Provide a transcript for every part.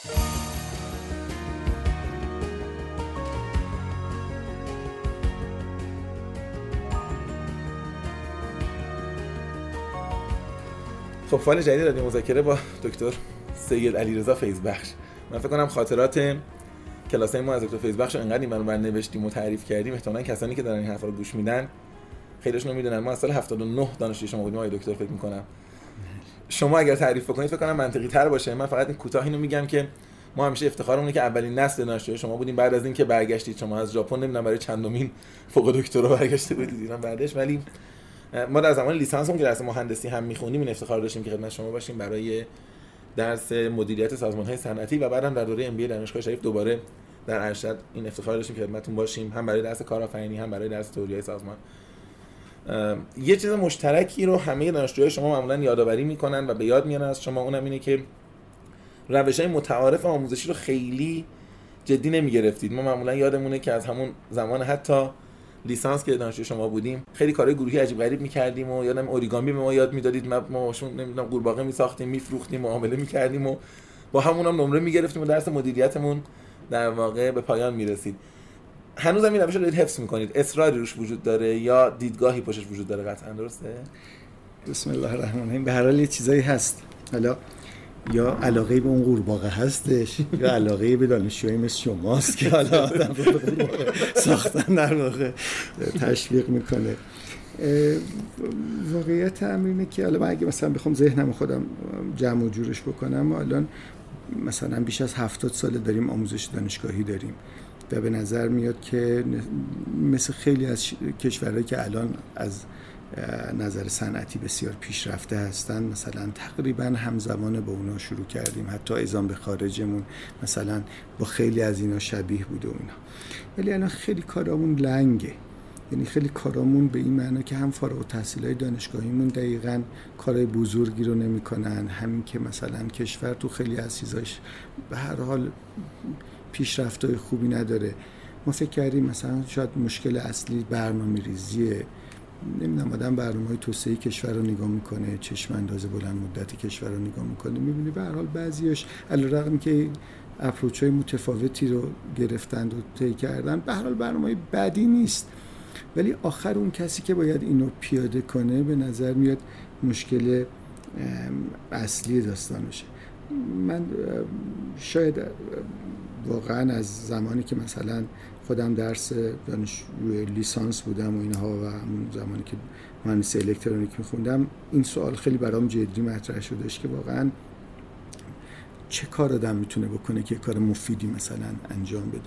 خب فایل جدید رادیو مذاکره با دکتر سید علیرضا فیضبخش. من فکر کنم خاطرات کلاسای ما از دکتر فیضبخش رو انقدر اینو نوشتیم و تعریف کردیم، احتمالاً کسانی که دارن این حرفا رو گوش میدن خیلیشون میدونن. ما از سال 79 دانشجوی شما بودیم آقای دکتر، فکر می‌کنم شما اگر تعریف بکنید فکر کنم منطقی تر باشه. من فقط این کوتاه اینو میگم که ما همیشه افتخارمونه که اولین نسل دانشجوی شما بودیم. بعد از اینکه برگشتید شما از ژاپن، نمیدونم برای چندمین فوق دکترا برگشته بودید ایران بعدش، ولی ما در زمان لیسانسمون که درس مهندسی هم می‌خونیم این افتخار داشتیم که خدمت شما باشیم برای درس مدیریت سازمان‌های صنعتی و بعدم در دوره MBA دانشگاه شریف دوباره در ارشد این افتخار داشتیم که خدمتتون باشیم، هم برای درس کارآفرینی هم برای درس تئوری سازمان. یه چیز مشترکی رو همه دانشجوهای شما معمولاً یادآوری می‌کنن و به یاد میارن از شما، اونم اینه که روش‌های متعارف آموزشی رو خیلی جدی نمی‌گرفتید. ما معمولاً یادمونه که از همون زمان حتی لیسانس که دانشجوی شما بودیم خیلی کارهای گروهی عجیب غریب می‌کردیم و یادم اوریگامی به ما یاد میدادید، ما باشون نمیدونم قورباغه می‌ساختیم، می‌فروختیم، معامله می‌کردیم و با همونم نمره می‌گرفتیم و درس مدیریتمون در واقع به پایان می‌رسید. هنوز هم این روش رو دارید حفظ می‌کنید؟ اصراری روش وجود داره یا دیدگاهی پشتش وجود داره؟ قطعاً درسته. بسم الله الرحمن الرحیم. به هر حال یه چیزایی هست، حالا یا علاقه به اون قورباغه هستش یا علاقه به دانشجویی مثل شماست که حالا آدم رو به قورباغه ساختن در واقع تشویق میکنه. واقعیت هم اینه که حالا من اگه مثلا بخوام ذهنم خودم جمع و جورش بکنم، ما الان مثلا بیش از 70 سال داریم آموزش دانشگاهی داریم و به نظر میاد که مثل خیلی از کشورهایی که الان از نظر صنعتی بسیار پیشرفته هستن مثلا تقریبا همزمان با اونا شروع کردیم، حتی اعزام به خارجمون مثلا با خیلی از اینا شبیه بوده و اینا. ولی الان خیلی کارامون لنگه، یعنی خیلی کارامون به این معنی که هم فارغ التحصیلای دانشگاهیمون دقیقاً کارهای بزرگی رو نمی‌کنن، همین که مثلا کشور تو خیلی از چیزاش به هر حال پیشرفت‌های خوبی نداره. ما فکر کردیم مثلا شاید مشکل اصلی برنامه‌ریزیه، نمیدونم آدم برنامه‌های توسعه کشور رو نگاه میکنه، چشم انداز بلند مدت کشور رو نگاه میکنه، میبینه به هر حال بعضیاش علیرغم که اپروچ‌های متفاوتی رو گرفتند و طی کردن به هر حال برنامه‌های بدی نیست، ولی آخر اون کسی که باید اینو پیاده کنه به نظر میاد مشکل اصلی داستانشه. من شاید واقعا از زمانی که مثلا خودم درس دانشجوی لیسانس بودم و اینها و همون زمانی که مهندسی الکترونیک میخوندم این سوال خیلی برام جدی مطرح شدش که واقعا چه کار آدم میتونه بکنه که کار مفیدی مثلا انجام بده.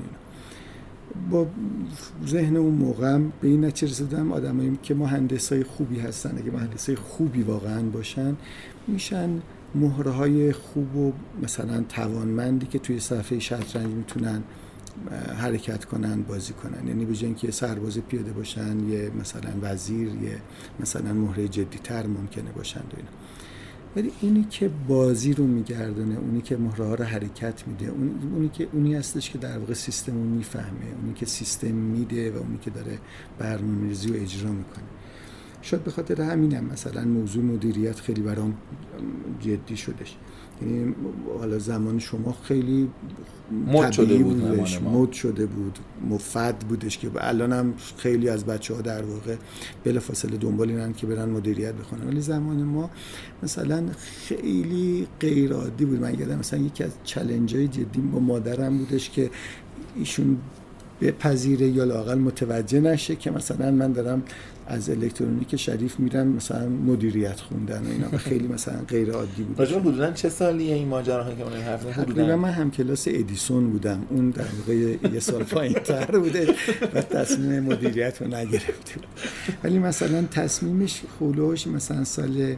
با ذهن اون موقع به این نتیجه رسیدم آدمایی که مهندسای خوبی هستن اگه مهندسای خوبی واقعا باشن میشن مهرهای خوب و مثلا توانمندی که توی صفحه شطرنج میتونن حرکت کنن، بازی کنن. یعنی به جای اینکه سرباز پیاده باشن یه مثلا وزیر، یه مثلا مهره جدی‌تر ممکنه باشن و اینا. ولی اونی که بازی رو میگردونه، اونی که مهره ها رو حرکت میده، اونی هستش که در واقع سیستم رو میفهمه، اونی که سیستم میده و اونی که داره برنامه‌ریزی و اجرا میکنه. شاید به خاطر همینم مثلا موضوع مدیریت خیلی برام جدی شدش. یعنی حالا زمان شما خیلی مد شده بودش، مد شده بود، مفید بودش که الان هم خیلی از بچه‌ها در واقع بلافاصله دنبال اینن که برن مدیریت بخونن، ولی زمان ما مثلا خیلی غیر عادی بود. من یادم مثلا یکی از چالنج‌های جدی با مادرم بودش که ایشون بپذیره یا لااقل متوجه نشه که مثلا من دارم از الکترونیک شریف میرم مثلا مدیریت خوندن و اینا. خیلی مثلا غیر عادی بود. راجع به حدوداً چه سالیه این ماجراها که من حرف نمی‌زنم؟ تقریبا من هم کلاس ادیسون بودم، اون در واقع یه سال پایین‌تر بوده و تصمیم مدیریت رو نگرفته بود. ولی مثلا تصمیمش خولوش مثلا سال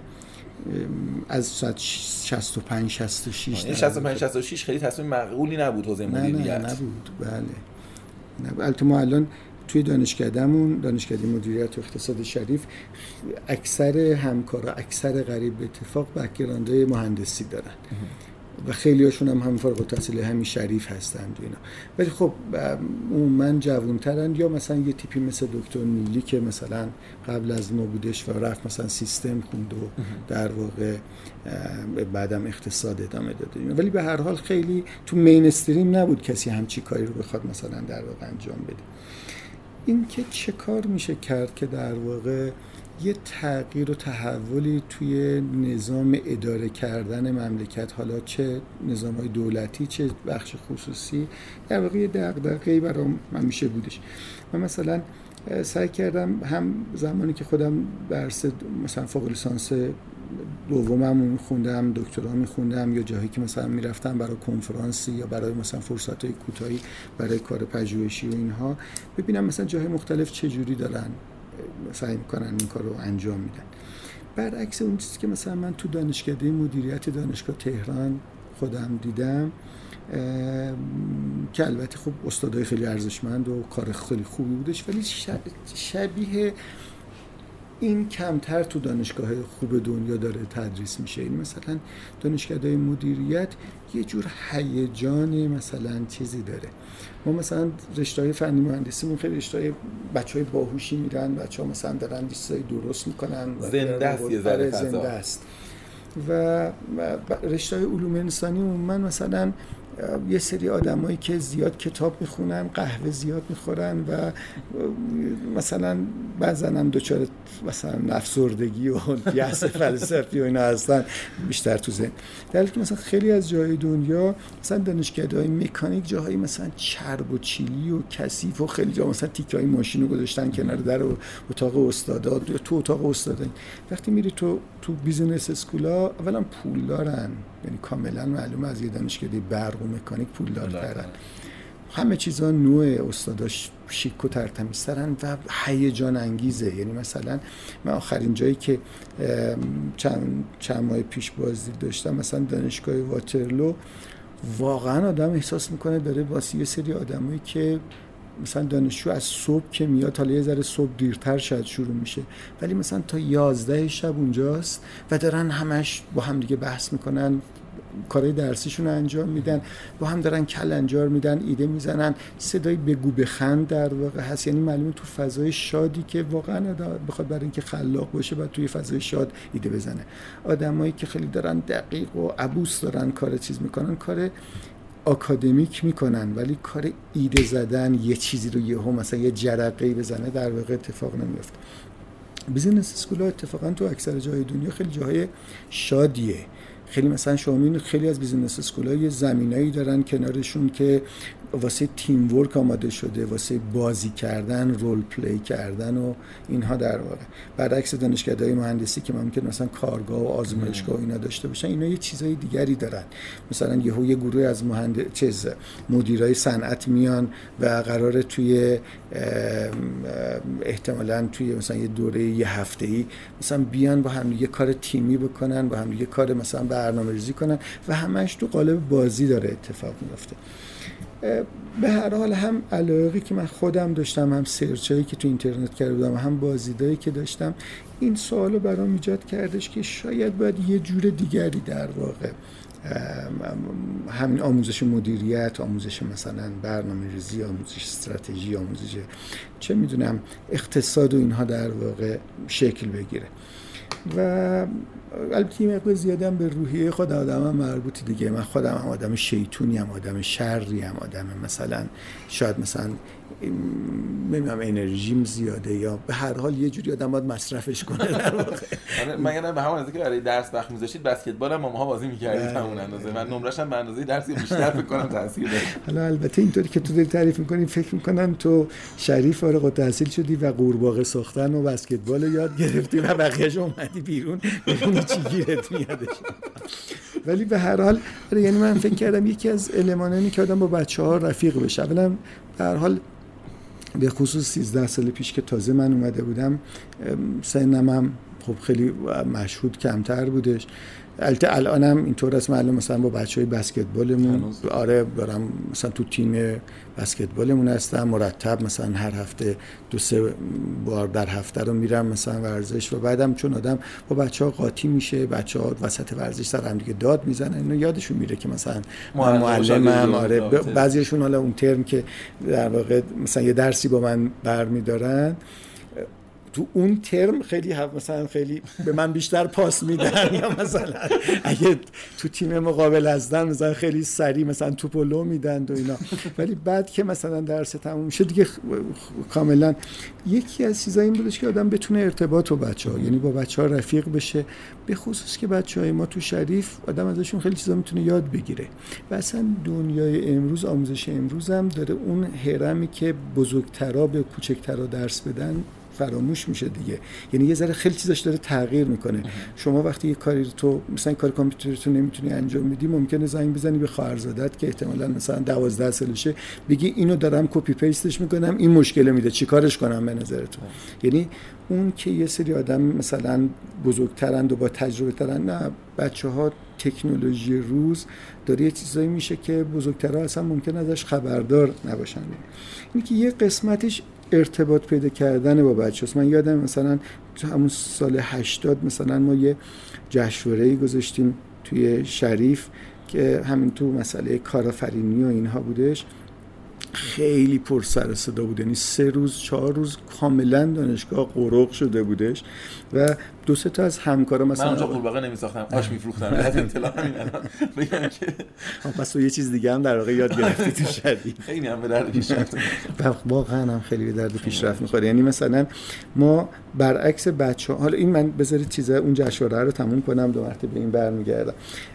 از 65 66 65 66 خیلی تصمیم معقولی نبود حوزه مدیریت. نه نبود. بله. البته ما الان توی دانشکدهمون، دانشکده مدیریت و اقتصاد شریف، اکثر همکارا، اکثر قریب به اتفاق بک‌گراندهای مهندسی دارن. و خیلی هاشون هم فارغ التحصیل همین شریف هستند اینا. ولی خب من جوان‌ترن، یا مثلا یه تیپی مثل دکتر نیلی که مثلا قبل از ما بودش و رفت مثلا سیستم خوند و در واقع بعدم اقتصاد ادامه داده. ولی به هر حال خیلی تو مینستریم نبود کسی همچی کاری رو بخواد مثلا در واقع انجام بده. این که چه کار میشه کرد که در واقع یه تغییر و تحولی توی نظام اداره کردن مملکت، حالا چه نظام‌های دولتی چه بخش خصوصی، در واقع یه دغدغه‌ای برام همیشه بودش. من مثلا سعی کردم هم زمانی که خودم درس مثلا فوق لیسانس دومم می‌خوندم، دکترا می‌خوندم، یا جایی که مثلا میرفتم برای کنفرانسی یا برای مثلا فرصت‌های کوتاهی برای کار پژوهشی و اینها، ببینم مثلا جاهای مختلف چه جوری دارن سعی میکنن این کار رو انجام میدن. برعکس اون چیزی که مثلا من تو دانشکده مدیریت دانشگاه تهران خودم دیدم، که البته خب استادای خیلی ارزشمند و کار خیلی خوبی بودش، ولی شبیه این کمتر تو دانشگاه خوب دنیا داره تدریس میشه. این مثلا دانشکده مدیریت یه جور هیجان مثلا چیزی داره. ما مثلا رشته‌های فنی مهندسی خیلی رشته‌های بچهای باهوشی میرن، بچه‌ها مثلا دارن چیزای درست میکنن، زنده است، یه ذره فضا است. و رشته‌های علوم انسانی من مثلا یه سری آدمایی که زیاد کتاب میخونن، قهوه زیاد میخورن و مثلا بعضن هم دوچار مثلا افسردگی و یأس فلسفی و اینا هستن بیشتر تو ذهن. در حالی که مثلا خیلی از جای دنیا مثلا دانشکده‌های مکانیک جاهایی مثلا چرب و چیلی و کثیف و خیلی جا مثلا تیکه‌های ماشین رو گذاشتن کنار در اتاق استادا یا تو اتاق استادا. وقتی میری تو بیزینس اسکولا اولا پول دارن، یعنی کاملا معلومه از یه دانشکده برق و مکانیک پول دارن، همه چیزا نوع استاداش شیک و ترتمیزترن و هیجان انگیزه. یعنی مثلا من آخرین جایی که چند ماه پیش بازدید داشتم مثلا دانشگاه واترلو، واقعا آدم احساس میکنه داره واسه یه سری آدمایی که مثلا دانشجو از صبح که میاد، حالا یه ذره صبح دیرتر شاید شروع میشه، ولی مثلا تا 11 شب اونجاست و دارن همش با هم دیگه بحث میکنن، کارهای درسیشون رو انجام میدن، با هم دارن کلنجار میدن، ایده میزنن، صدای بگو بخند در واقع هست. یعنی معلومه تو فضای شادی که واقعا بخواد برای اینکه خلاق باشه باید توی فضای شاد ایده بزنه. آدمایی که خیلی دارن دقیق و عبوس دارن کار چیز میکنن، کار آکادمیک میکنن، ولی کار ایده زدن، یه چیزی رو یهو مثلا یه جرقه‌ای بزنه در واقع اتفاق نمیفته. بیزینس اسکول‌ها اتفاقا تو اکثر جای دنیا خیلی جاهای شادیه. خیلی مثلا شما خیلی از بیزینس اسکول‌ها یه زمینایی دارن کنارشون که واسه تیم ورک آماده شده، واسه بازی کردن، رول پلی کردن و اینها در واقع. برعکس دانشکده‌های مهندسی که ممکن مثلا کارگاه و آزمایشگاه اینا داشته باشن، اینا یه چیزای دیگری دارن. مثلا یه گروه از مدیرای صنعت میان و قراره توی احتمالاً توی مثلا یه دوره یه هفته‌ای مثلا بیان با هم یه کار تیمی بکنن، با هم یه کار مثلا برنامه‌ریزی کنن و همش تو قالب بازی داره اتفاق میفته. به هر حال هم علایقی که من خودم داشتم، هم سرچایی که تو اینترنت کرده بودم، هم بازدیدایی که داشتم، این سوالو برام ایجاد کردش که شاید باید یه جور دیگری در واقع همین آموزش مدیریت، آموزش مثلا برنامه‌ریزی، آموزش استراتژی، آموزش چه میدونم اقتصاد و اینها در واقع شکل بگیره. و البته این مقدار زیادم به روحیه خود آدمم مربوط دیگه. من خودم هم آدم شیطونی ام، آدم شری ام، آدم مثلا شاید مثلا نمیدونم انرژیم زیاده یا به هر حال یه جوری آدم باید مصرفش کنه در واقع. من یادم به همون اندازه که برای درس وقت می‌ذاشتید بسکتبال هم ماها بازی می‌کردید همون اندازه. من نمره‌ش هم به اندازه درسی بیشتر فکر کنم تاثیر داشت. حالا البته اینطوری که تو داری تعریف می‌کنی فکر می‌کنم تو شریف فارغ التحصیل شدی و قورباغه ساختن و بسکتبال رو یاد گرفتی و بقیه‌اش اومدی بیرون ببینی چی گیرت میادش. ولی به هر حال یعنی من فکر کردم یکی از المانانی که آدم با بچه‌ها رفیق بشه. اولا به هر حال به خصوص 13 سال پیش که تازه من اومده بودم، سنم هم خب خیلی مشهود کمتر بودش. البته الانم اینطور است، معلوم مثلا با بچهای بسکتبالمون آره دارم مثلا تو تیم بسکتبالمون هستم، مرتب مثلا هر هفته 2-3 بار در هفته رو میرم مثلا ورزش و بعدم چون آدم با بچه‌ها قاطی میشه، بچه‌ها وسط ورزش سر هم دیگه داد میزنن، اینو یادشون میره که مثلا معلمم آره بعضیشون حالا اون ترم که در واقع مثلا یه درسی با من برمی‌دارن تو اون ترم خیلی مثلا خیلی به من بیشتر پاس میدن یا مثلا اگه تو تیم مقابل هستن مثلا خیلی سریع مثلا توپو لو میدن و اینا، ولی بعد که مثلا درس تموم میشه دیگه کاملا یکی از چیزای این بودش که آدم بتونه ارتباط با بچه‌ها، یعنی با بچه‌ها رفیق بشه، به خصوص که بچه‌های ما تو شریف آدم ازشون خیلی چیزا میتونه یاد بگیره و اصلا دنیای امروز، آموزش امروز هم داره اون هرمی که بزرگترا به کوچکترا درس بدن فراموش میشه دیگه، یعنی یه ذره خیلی چیزاش داره تغییر میکنه. شما وقتی یه کاری رو تو مثلا کار کامپیوترتون نمیتونی انجام بدی، ممکنه زنگ بزنی به خواهرزادت که احتمالاً مثلا 12 سالشه، بگی اینو دارم کپی پیستش میکنم، این مشکل میده، چیکارش کنم به نظرتون؟ یعنی اون که یه سری آدم مثلا بزرگترند و با تجربه ترن، نه بچه‌ها تکنولوژی روز داره یه چیزایی میشه که بزرگترها اصلا ممکن ازش خبردار نباشن. اینی که یه قسمتش ارتباط پیدا کردن با بچه‌هاست. من یادم مثلا تو همون سال 80 مثلا ما یه جشنواره‌ای گذاشتیم توی شریف که همین تو مسئله کارآفرینی و اینها بودش، خیلی پر سر و صدا بود، یعنی 3 روز 4 روز کاملا دانشگاه قرق شده بودش و 2-3 تا از همکارا مثلا من اونجا قورباغه نمی‌ساختم، آش می‌فروختم. بعد اطلاع همین الان بگم که پس تو یه چیز دیگه هم در واقع یاد گرفتی تو شریف. خیلی هم به درد پیشرفت واقعا هم خیلی به درد پیشرفت می‌خوره. یعنی مثلا ما برعکس بچه‌ها، حالا این من بذارید چیزا اون جشنواره رو تموم کنم 2 مرتبه به این برمیگردم.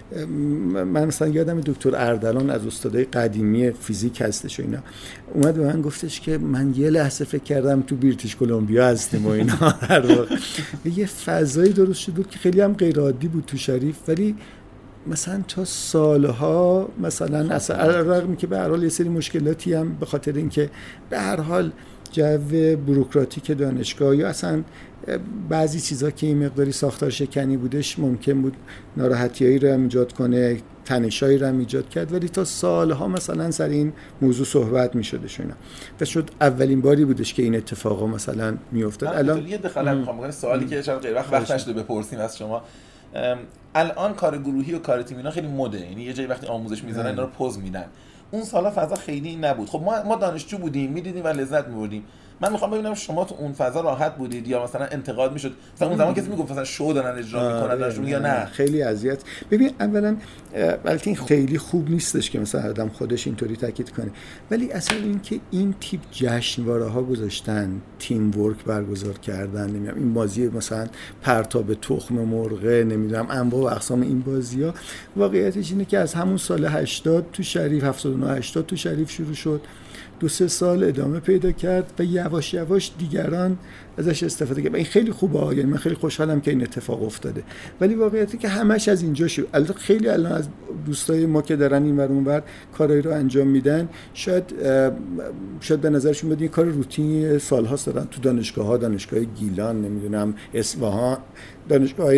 من مثلا یادم دکتر اردلان از استادای قدیمی فیزیک هستش و اینا اومد به من گفتش که من یه لحظه فکر کردم تو بریتیش کلمبیا هستیم و اینا. در واقع یه فضایی درست شد بود که خیلی هم غیر عادی بود تو شریف، ولی مثلا تا سالها مثلا رغم که به هر حال یه سری مشکلاتی هم به خاطر اینکه به هر حال جو بوروکراتیک دانشگاه یا اصلا بعضی چیزا که این مقداری ساختار شکنی بودش ممکن بود ناراحتیایی رو هم ایجاد کنه، تنشایی رو هم ایجاد کرد، ولی تا سالها مثلا سر این موضوع صحبت می‌شدش اینا و شد اولین باری بودش که این اتفاقا مثلا میافتاد. الان یه دخالت می‌خوام بکنم، سوالی که شاید غیر وقت نشده بپرسیم از شما، الان کار گروهی و کار تیمی اینا خیلی مده، یعنی یه جایی وقتی آموزش می‌ذارن اینا رو پوز میدن. اون سالا فضا خیلی نبود. خب ما دانشجو بودیم، می‌دیدیم و لذت می‌بردیم. من میخوام ببینم شما تو اون فضا راحت بودید یا مثلا انتقاد میشد؟ مثلا اون زمان کسی میگفت مثلا شو دارن اجرا میکنن دانشجو یا نه؟ خیلی اذیت. ببین اولا البته این خیلی خوب نیستش که مثلا آدم خودش اینطوری تاکید کنه، ولی اصلا این که این تیپ جشنواره‌ها گذاشتن، تیم ورک برگزار کردن، نمیدونم این بازی مثلا پرتاب تخم مرغ، نمیدونم انواع و اقسام این بازی‌ها، واقعیتش اینه که از همون سال 80 تو شریف 79 80 تو شریف شروع شد، 2-3 سال ادامه پیدا کرد و یواش یواش دیگران ازش استفاده کردن. این خیلی خوبه، یعنی من خیلی خوشحالم که این اتفاق افتاده، ولی واقعیتی که همش از اینجا شد. البته خیلی الان از دوستای ما که دارن این ور اون ور کارایی رو انجام میدن، شاید به نظرشون بیاد این کار روتینی سال‌هاست دارن تو دانشگاه‌ها، دانشگاه گیلان، نمیدونم اصفهان، دانشگاه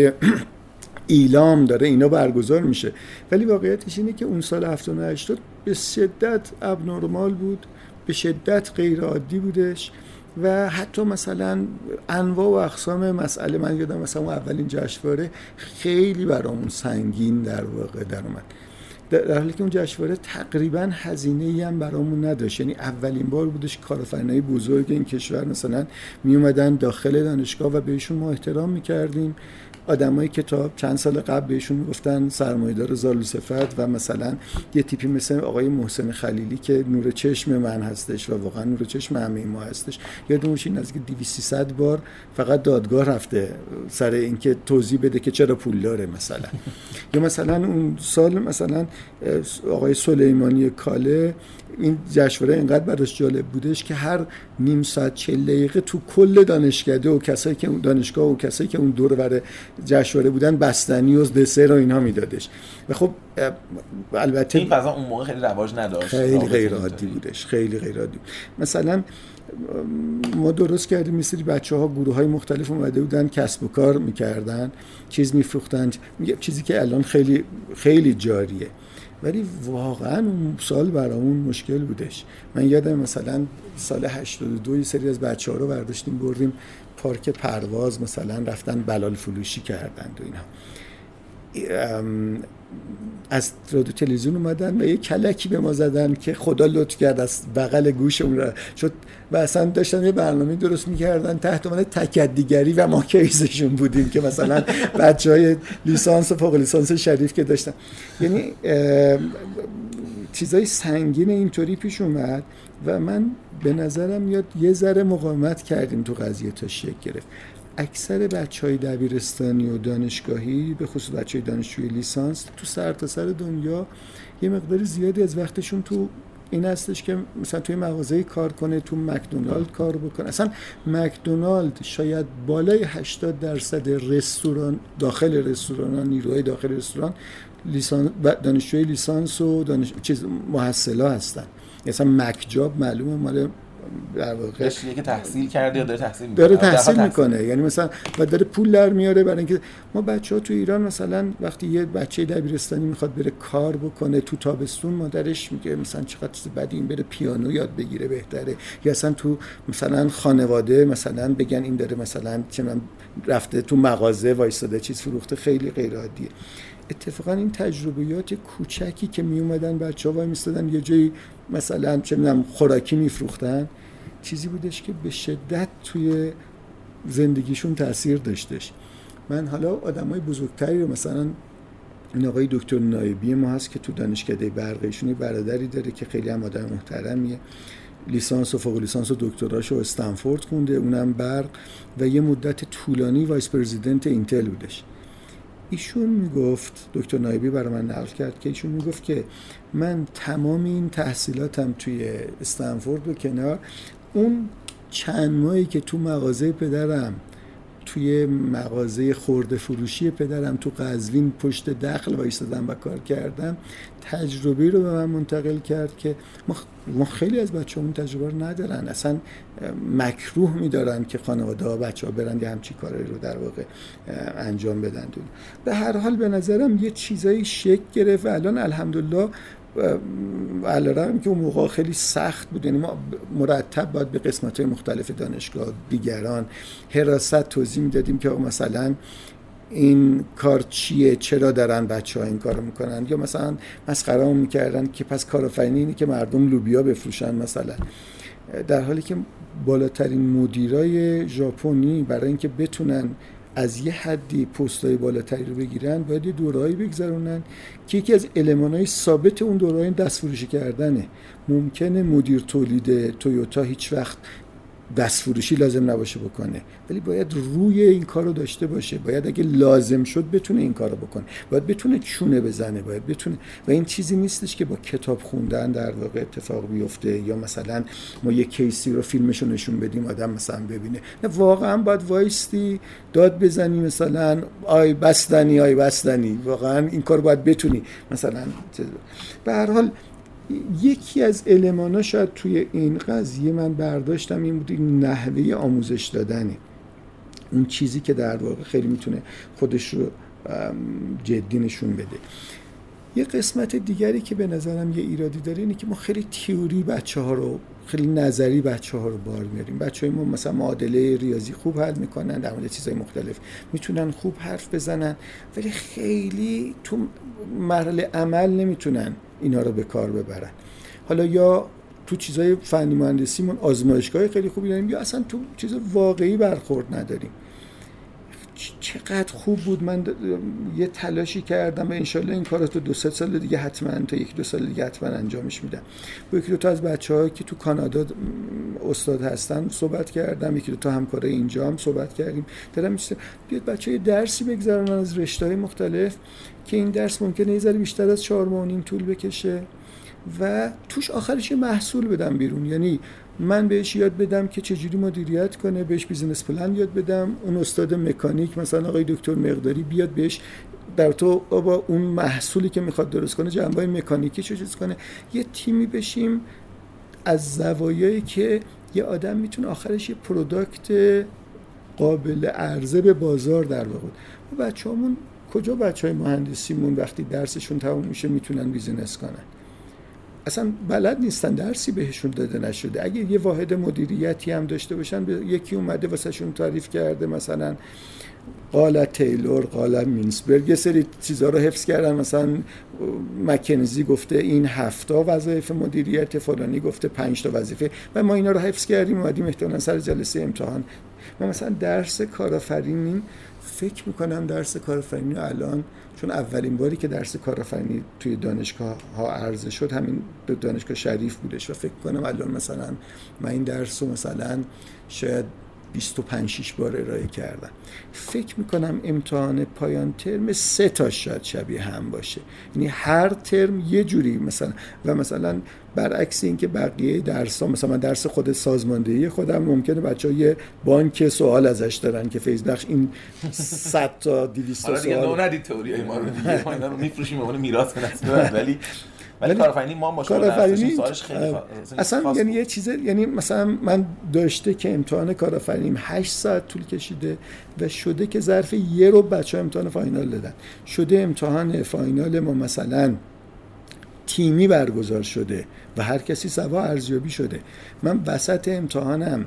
ایلام داره اینا برگزار میشه، ولی واقعیتش اینه که اون سال 79 80 به شدت ابنورمال بود، به شدت غیر عادی بودش و حتی مثلا انواع و اقسام مسئله، من یادم مثلا اون اولین جشنواره خیلی برامون سنگین در واقع در اومد، در حالی که اون جشنواره تقریبا هزینه‌ای هم برامون نداشت. یعنی اولین بار بودش کارآفرینای بزرگ این کشور مثلا می اومدن داخل دانشگاه و بهشون ما احترام می‌کردیم، آدمایی که تا چند سال قبل بهشون میگفتن سرمایه‌دار زالوصفت و مثلا یه تیپی مثل آقای محسن خلیلی که نور چشم من هستش و واقعا نور چشم همه ما هستش، یادمونش این نزدیک 200-300 بار فقط دادگاه رفته سر اینکه توضیح بده که چرا پول داره مثلا. یا مثلا اون سال مثلا آقای سلیمانی کاله این جشنواره اینقدر براش جالب بودش که هر نیم ساعت 40 دقیقه تو کل دانشکده و کسایی که اون دانشگاه و کسایی که اون دور و بر جشنواره بودن بستنی و دسر و اینها میدادش. و خب البته این فضا اون موقع خیلی رواج نداشت، خیلی غیر عادی بودش، خیلی غیر عادی. مثلا ما درست کردیم مثل بچه‌ها گروه‌های مختلف اومده بودن کسب و کار می‌کردن، چیز می‌فروختن، چیزی که الان خیلی خیلی جاریه، ولی واقعا اون سال برامون مشکل بودش. من یادم مثلا سال 82 یه سری از بچه‌ها رو برداشتیم بردیم پارک پرواز، مثلا رفتن بلال فروشی کردند و اینا. از رادیو تلویزیون اومدن و یه کلکی به ما زدن که خدا لطف کرد از بغل گوشمون را شد و اصلا داشتن یه برنامه درست می‌کردن تحت عنوان تکدیگری و ما کیسشون بودیم که مثلا بچهای لیسانس و فوق لیسانس شریف که داشتن. یعنی چیزای سنگین اینطوری پیش اومد و من به نظرم میاد یه ذره مقاومت کردیم تو قضیه تا شکل گرفت. اکثر بچهای دبیرستانی و دانشگاهی به خصوص بچهای دانشجوی لیسانس تو سرتاسر دنیا یه مقدار زیادی از وقتشون تو این هستش که مثلا توی مغازه‌ای کار کنه، تو مکدونالد کار بکنه. اصلا مکدونالد شاید بالای 80% رستوران، داخل رستوران، نیروهای داخل رستوران دانشجوی لیسانس و محصلا هستن. مثلا مکجاب معلومه مال در واقع که تحصیل کرده یا داره تحصیل میکنه، یعنی مثلا و داره پول در میاره. برای اینکه ما بچه‌ها تو ایران مثلا وقتی یه بچه دبیرستانی میخواد بره کار بکنه تو تابستون، مادرش میگه مثلا چقدر بدی این بره پیانو یاد بگیره بهتره، یا اصلا تو مثلا خانواده مثلا بگن این داره مثلا چه من رفته تو مغازه وایساده چیز فروخته، خیلی غیر عادیه. اتفاقا این تجربیات کوچکی که می اومدن بچه‌ها وای میستادن یه جایی مثلا چه میدونم خوراکی میفروختن، چیزی بودش که به شدت توی زندگیشون تاثیر داشتش. من حالا آدمای بزرگتری رو مثلا این آقای دکتر نایبی ما هست که تو دانشکده برق، ایشون برادری داره که خیلی هم آدم محترمیه، لیسانس و فوق لیسانس و دکتراشو استنفورد خونده، اونم برق، و یه مدت طولانی وایس پرزیدنت اینتل بودش. ایشون میگفت، دکتر نایبی برای من نقل کرد که ایشون میگفت که من تمام این تحصیلاتم توی استنفورد و کنار، اون چند ماهی که تو مغازه پدرم، توی مغازه خرده فروشی پدرم تو قزوین پشت دخل وایسادم و کار کردم، تجربه رو به من منتقل کرد که ما خیلی از بچه‌مون تجربه رو ندارن، اصلا مکروه می‌دارن که خانواده‌ها بچه‌ها برن یه همچین کاری رو در واقع انجام بدن. به هر حال به نظرم یه چیزایی شکل گرفت و الان الحمدلله، علیرغم که اون موقع خیلی سخت بود، یعنی ما مرتب باید به قسمت‌های مختلف دانشگاه دیگران حراست توضیح میدادیم که مثلا این کار چیه، چرا دارن بچه‌ها این کارو میکنن، یا مثلا مسخره‌مون میکردن که پس کارآفرینی اینه که مردم لوبیا بفروشن مثلا، در حالی که بالاترین مدیرای ژاپنی برای اینکه بتونن از یه حدی پست‌های بالاتری رو بگیرن باید یه دوره‌ای بگذرونن که یکی از المان‌های ثابت اون دوره‌های دستفروشی کردنه. ممکنه مدیر تولید تویوتا هیچ وقت دستفروشی لازم نباشه بکنه، ولی باید روی این کار رو داشته باشه، باید اگه لازم شد بتونه این کار رو بکنه، باید بتونه چونه بزنه، باید بتونه. و این چیزی نیستش که با کتاب خوندن در واقع اتفاق بیفته، یا مثلا ما یه کیسی رو فیلمشو نشون بدیم آدم مثلا ببینه. نه، واقعا باید وایستی داد بزنی مثلا آی بستنی، واقعا این کار باید بتونی مثلا. به هر حال یکی از المانا شاید توی این قضیه من برداشتم این بود، این نحوه آموزش دادنه، اون چیزی که در واقع خیلی میتونه خودش رو جدی نشون بده. یه قسمت دیگری که به نظرم یه ایرادی داره اینه که ما خیلی تئوری بچه‌ها رو، خیلی نظری بچه‌ها رو بار میاریم. بچه‌های ما مثلا معادله ریاضی خوب حل میکنن، در مورد چیزهای مختلف میتونن خوب حرف بزنن، ولی خیلی تو مرحله عمل نمیتونن اینا رو به کار ببرن. حالا یا تو چیزای فنی مهندسیمون آزمایشگاه خیلی خوبی داریم، یا اصلا تو چیز واقعی برخورد نداریم. چقدر خوب بود، من یه تلاشی کردم و انشالله این کارو تو 2-3 سال دیگه حتما، تا 1-2 سال دیگه حتما انجامش میدم. با 1-2 تا از بچه‌ها که تو کانادا استاد هستن صحبت کردم، 1-2 تا همکارای اینجا هم صحبت کردیم. دارم میشه بیاد بچه‌ها درسی بگذارن از رشته‌های مختلف که این درس ممکنه یه ذره بیشتر از 4 ماه و نیم طول بکشه، و توش آخرش یه محصول بدم بیرون. یعنی من بهش یاد بدم که چجوری مدیریت کنه، بهش بیزینس پلن یاد بدم، اون استاد مکانیک مثلا آقای دکتر مقداری بیاد بهش در تو با اون محصولی که میخواد درست کنه جنبه‌های مکانیکی چیز کنه، یه تیمی بشیم از زوایایی که یه آدم میتونه آخرش یه پروداکت قابل عرضه به بازار در واقع. و بچه‌هامون کجا بچهای مهندسیمون وقتی درسشون تموم میشه میتونن بیزینس کنن؟ اصلا بلد نیستن، درسی بهشون داده نشده. اگه یه واحد مدیریتی هم داشته باشن، یکی اومده واسهشون تعریف کرده مثلا قال تیلور قال مینسبرگ، یه سری چیزها رو حفظ کردن، مثلا مکنزی گفته این 7 وظایف مدیریت، فلانی گفته 5 وظیفه و ما اینا رو حفظ کردیم اومدیم احتمالاً سر جلسه امتحان. ما مثلا درس کارآفرینی فکر میکنم درس کارآفرینی الان، چون اولین باری که درس کارآفرینی توی دانشگاه ها عرضه شد همین دانشگاه شریف بودش و فکر کنم الان مثلا من این درس رو مثلا شاید 25-6 بار ارائه کردم. فکر میکنم امتحان پایان ترم 3 تا شاید شبیه هم باشه، یعنی هر ترم یه جوری مثلا. و مثلا برعکس این که بقیه درس‌ها، مثلا من درس خود سازماندهی خودم ممکنه بچه‌ها یه بانک سوال ازش دارن که فیض بخش این 100 تا 200 تا سوال. حالا دیگه ندید تئوری ما رو دیگه، ما اینا رو میفروشیم به عنوان میراث نسل، ولی کارآفرینی ما با کارآفرینی سوالش خیلی اصلا یعنی یه چیز، یعنی مثلا من داشته که امتحان کارآفرینیم 8 ساعت طول کشیده و شده که ظرف یه رو بچه‌ها امتحان فاینال دادن. شده امتحان فاینال ما مثلا تیمی برگزار شده و هر کسی سوا ارزیابی شده. من وسط امتحانم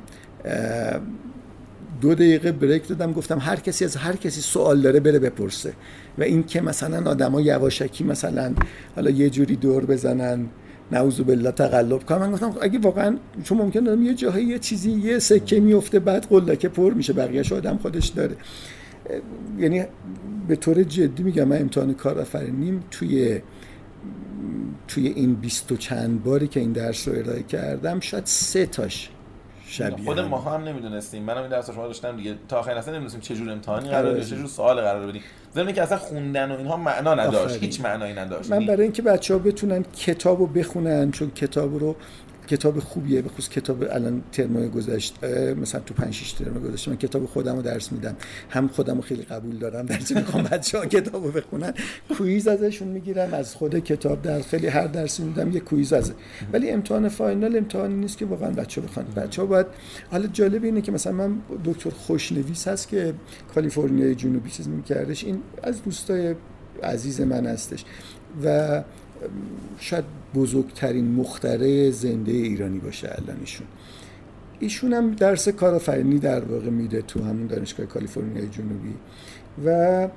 2 دقیقه بریک دادم، گفتم هر کسی از هر کسی سوال داره بره بپرسه. و این که مثلا آدما یواشکی مثلا حالا یه جوری دور بزنن نعوذ بالله تقلب کنن، من گفتم اگه واقعا چون ممکنه یه جاهایی یه چیزی یه سکه میفته بعد قلدکه پر میشه، بقیه‌اش آدم خودش داره. یعنی به طور جدی میگم من امتحان کارآفرینیم توی این 20 و چند باری که این درس رو ارائه کردم شاید 3 تاش شبیه خود ما هم نمیدونستیم. منم این درس شما داشتم دیگه، تا آخر اصلا نمیدونستیم چه جور امتحانی قراره بشه، چه جور سوال قراره بدیم. ضمن که اصلا خوندن و اینها معنا نداشت، هیچ معنایی نداشت. من برای اینکه بچه‌ها بتونن کتابو بخونن، چون کتاب خوبیه، به خصوص کتاب الان ترمای گذشته مثلا تو 5-6 ترم گذشته من کتاب خودمو درس میدم، هم خودمو خیلی قبول دارم درس میخوام بچه‌ها کتابو بخونن، کویز ازشون میگیرم از خود کتاب، در خیلی هر درسی میدم یه کویز ازه. ولی امتحان فاینال امتحانی نیست که واقعا بچه‌ها بخوان. بچه‌ها باید، حالا جالب اینه که مثلا من دکتر خوشنویس هست که کالیفرنیای جنوبی چیز میکردش، این از دوستای عزیز من هستش و شاید بزرگترین مخترع زنده ایرانی باشه الان ایشون هم درس کارآفرینی در واقع میده تو همون دانشگاه کالیفرنیای جنوبی و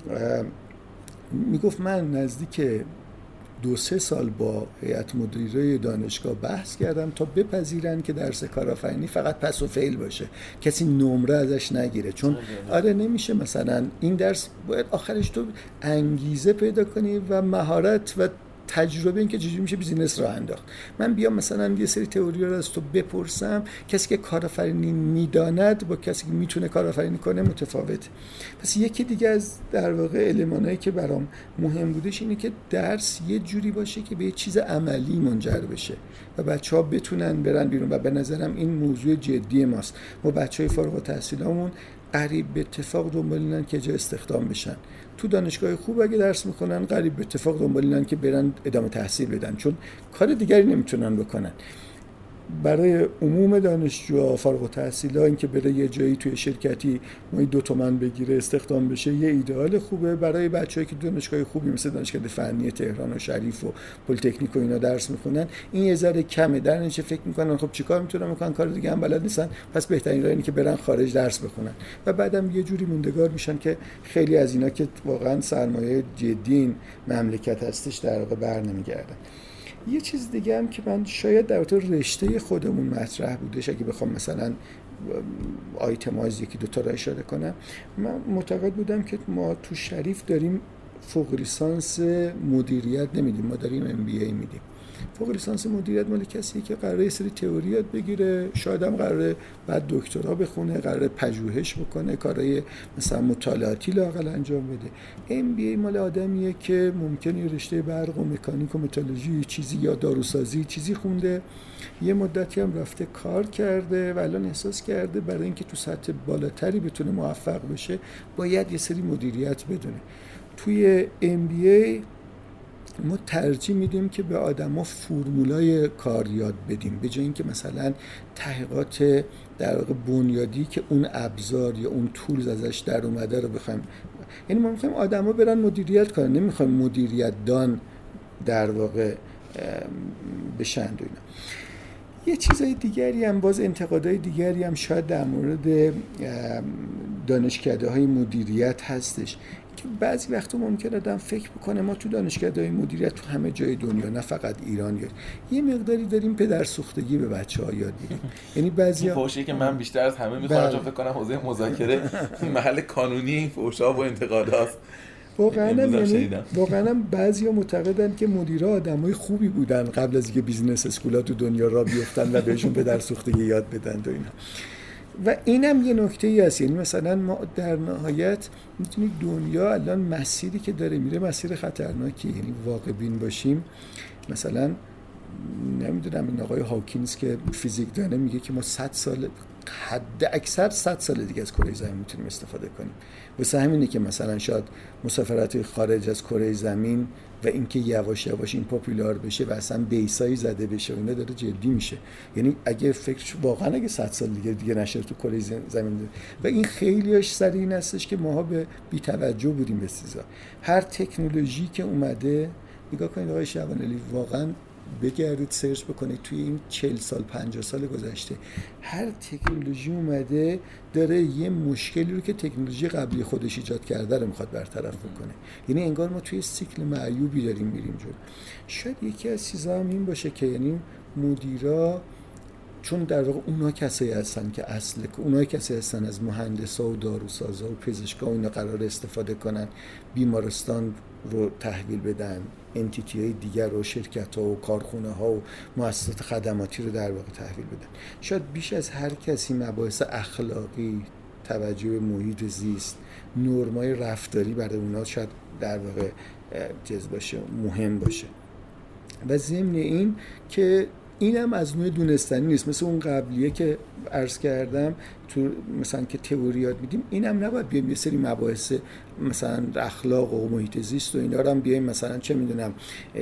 میگفت من نزدیک 2-3 سال با هیئت مدیره دانشگاه بحث کردم تا بپذیرن که درس کارآفرینی فقط پس و فعل باشه، کسی نمره ازش نگیره، چون آره نمیشه مثلا این درس باید آخرش تو انگیزه پیدا کنی و مهارت و تجربه، این که چجوری میشه بیزینس راه انداخت. من بیام مثلا یه سری تئوری رو از تو بپرسم، کسی که کارآفرینی میداند با کسی که میتونه کارآفرینی کنه متفاوته. پس یکی دیگه از در واقع المانایی که برام مهم بودش اینه که درس یه جوری باشه که به یه چیز عملی منجر بشه و بچه‌ها بتونن برن بیرون. و به نظرم این موضوع جدی ماست. ما بچهای فارغ التحصیلامون قریب به اتفاق دنبال اینن که جا استخدام بشن. تو دانشگاه خوب اگه درس میکنن قریب به اتفاق دنبال اینن که برن ادامه تحصیل بدن، چون کار دیگری نمیتونن بکنن. برای عموم دانشجوها فارغ التحصیلا این که بره یه جایی توی شرکتی ماهی 2 تومن بگیره استخدام بشه یه ایدئال خوبه. برای بچه‌ای که دانشگاه خوبی مثل دانشگاه فنی تهران و شریف و پلی‌تکنیک و اینا درس میخونن این یه ذره کمه. در نتیجه فکر میکنن خب چیکار میتونن بکنن، کار دیگه هم بلد نیستن، پس بهترین راه اینه که برن خارج درس بخونن و بعدم یه جوری موندگار میشن که خیلی از اینا که واقعا سرمایه جدی این مملکت هستش در واقع برنمیگردن. یه چیز دیگه هم که من شاید در واقع رشته خودمون مطرح بودش، اگه بخوام مثلا آیتمایز 1-2 تا را اشاره کنم، من معتقد بودم که ما تو شریف داریم فوق لیسانس مدیریت نمیدیم، ما داریم MBA میدیم فوق لیسانس مدیریت مال کسی که قراره یه سری تئوری یاد بگیره، شاید هم قراره بعد دکترا بخونه، قراره پژوهش بکنه، کارهای مثلا مطالعاتی لااقل انجام بده. MBA مال آدمیه که ممکنه رشته برق و مکانیک و متالورژی چیزی یا داروسازی چیزی خونده، یه مدتی هم رفته کار کرده و الان احساس کرده برای اینکه تو سطح بالاتری بتونه موفق بشه باید یه سری مدیریت بدونه. توی MBA ما ترجیح میدیم که به آدما فرمولای کار یاد بدیم به جای اینکه مثلا تحقیقات در واقع بنیادی که اون ابزار یا اون تولز ازش در اومده رو بخوایم، یعنی ما میخوایم آدما برن مدیریت کنن، نمیخوایم مدیریت دان در واقع بشن و اینا. یه چیزای دیگری هم باز انتقادهای دیگری هم شاید در مورد دانشکده‌های مدیریت هستش که بعضی وقتا ممکنه آدم فکر بکنه ما تو دانشکده‌های مدیریت تو همه جای دنیا نه فقط ایران یه مقداری داریم پدرسوختگی به بچه‌ها یاد میدیم. یعنی بعضیا فحشی که من بیشتر از همه می‌خوام، چون فکر کنم حوزه مذاکره محل قانونی این فحش‌ها و انتقادات. واقعا بعضیا معتقدن که مدیرا آدمای خوبی بودن قبل از اینکه بیزنس اسکولا تو دنیا را بیفتن و بهشون پدرسوختگی یاد بدن و اینا. و اینم یه نکته‌ای هست، یعنی مثلا ما در نهایت میتونید دنیا الان مسیری که داره میره مسیر خطرناکیه، یعنی واقع بین باشیم. مثلا نمیدونم این آقای هاکینز که فیزیک دانه میگه که ما 100 سال حد اکثر 100 سال دیگه از کره زمین میتونیم استفاده کنیم. واسه همینه که مثلا شاید مسافرت خارج از کره زمین و اینکه یواش یواش این پاپولار بشه و اصلا بیسایی زده بشه اون داره جدی میشه. یعنی اگه فکرش واقعا اگه 100 سال دیگه نشه تو کره زمین و این خیلیش سر این هستش که ماها به بی‌توجه بودیم به چیزا. هر تکنولوژی که اومده، نگاه کنید آقای شعبانعلی، واقعا بگردید سرچ بکنید توی این 40 سال 50 سال گذشته هر تکنولوژی اومده داره یه مشکلی رو که تکنولوژی قبلی خودش ایجاد کرده رو میخواد برطرف بکنه. یعنی انگار ما توی سیکل معیوبی داریم میریم جلو. شاید یکی از چیزا هم این باشه که یعنی مدیرا، چون در واقع اونا کسایی هستن که اونایی کسایی هستن از مهندسا و داروسازا و پزشکا و اینا قرار استفاده کنن بیمارستان رو تحویل بدن، انتیتی‌های دیگر رو، شرکت‌ها و کارخونه‌ها و مؤسسات خدماتی رو در واقع تحویل بدن. شاید بیش از هر کسی مباحث اخلاقی، توجه به محیط زیست، نرم‌های رفتاری برای اونا شاید در واقع چیز باشه، مهم باشه. و ضمن این که اینم از نوع دونستنی نیست، مثل اون قبلیه که عرض کردم تو مثلا که تئوری یاد میدیم، اینم نباید بیایم یه سری مباحث مثلا اخلاق و محیط زیست و اینا رو هم بیایم مثلا چه میدونم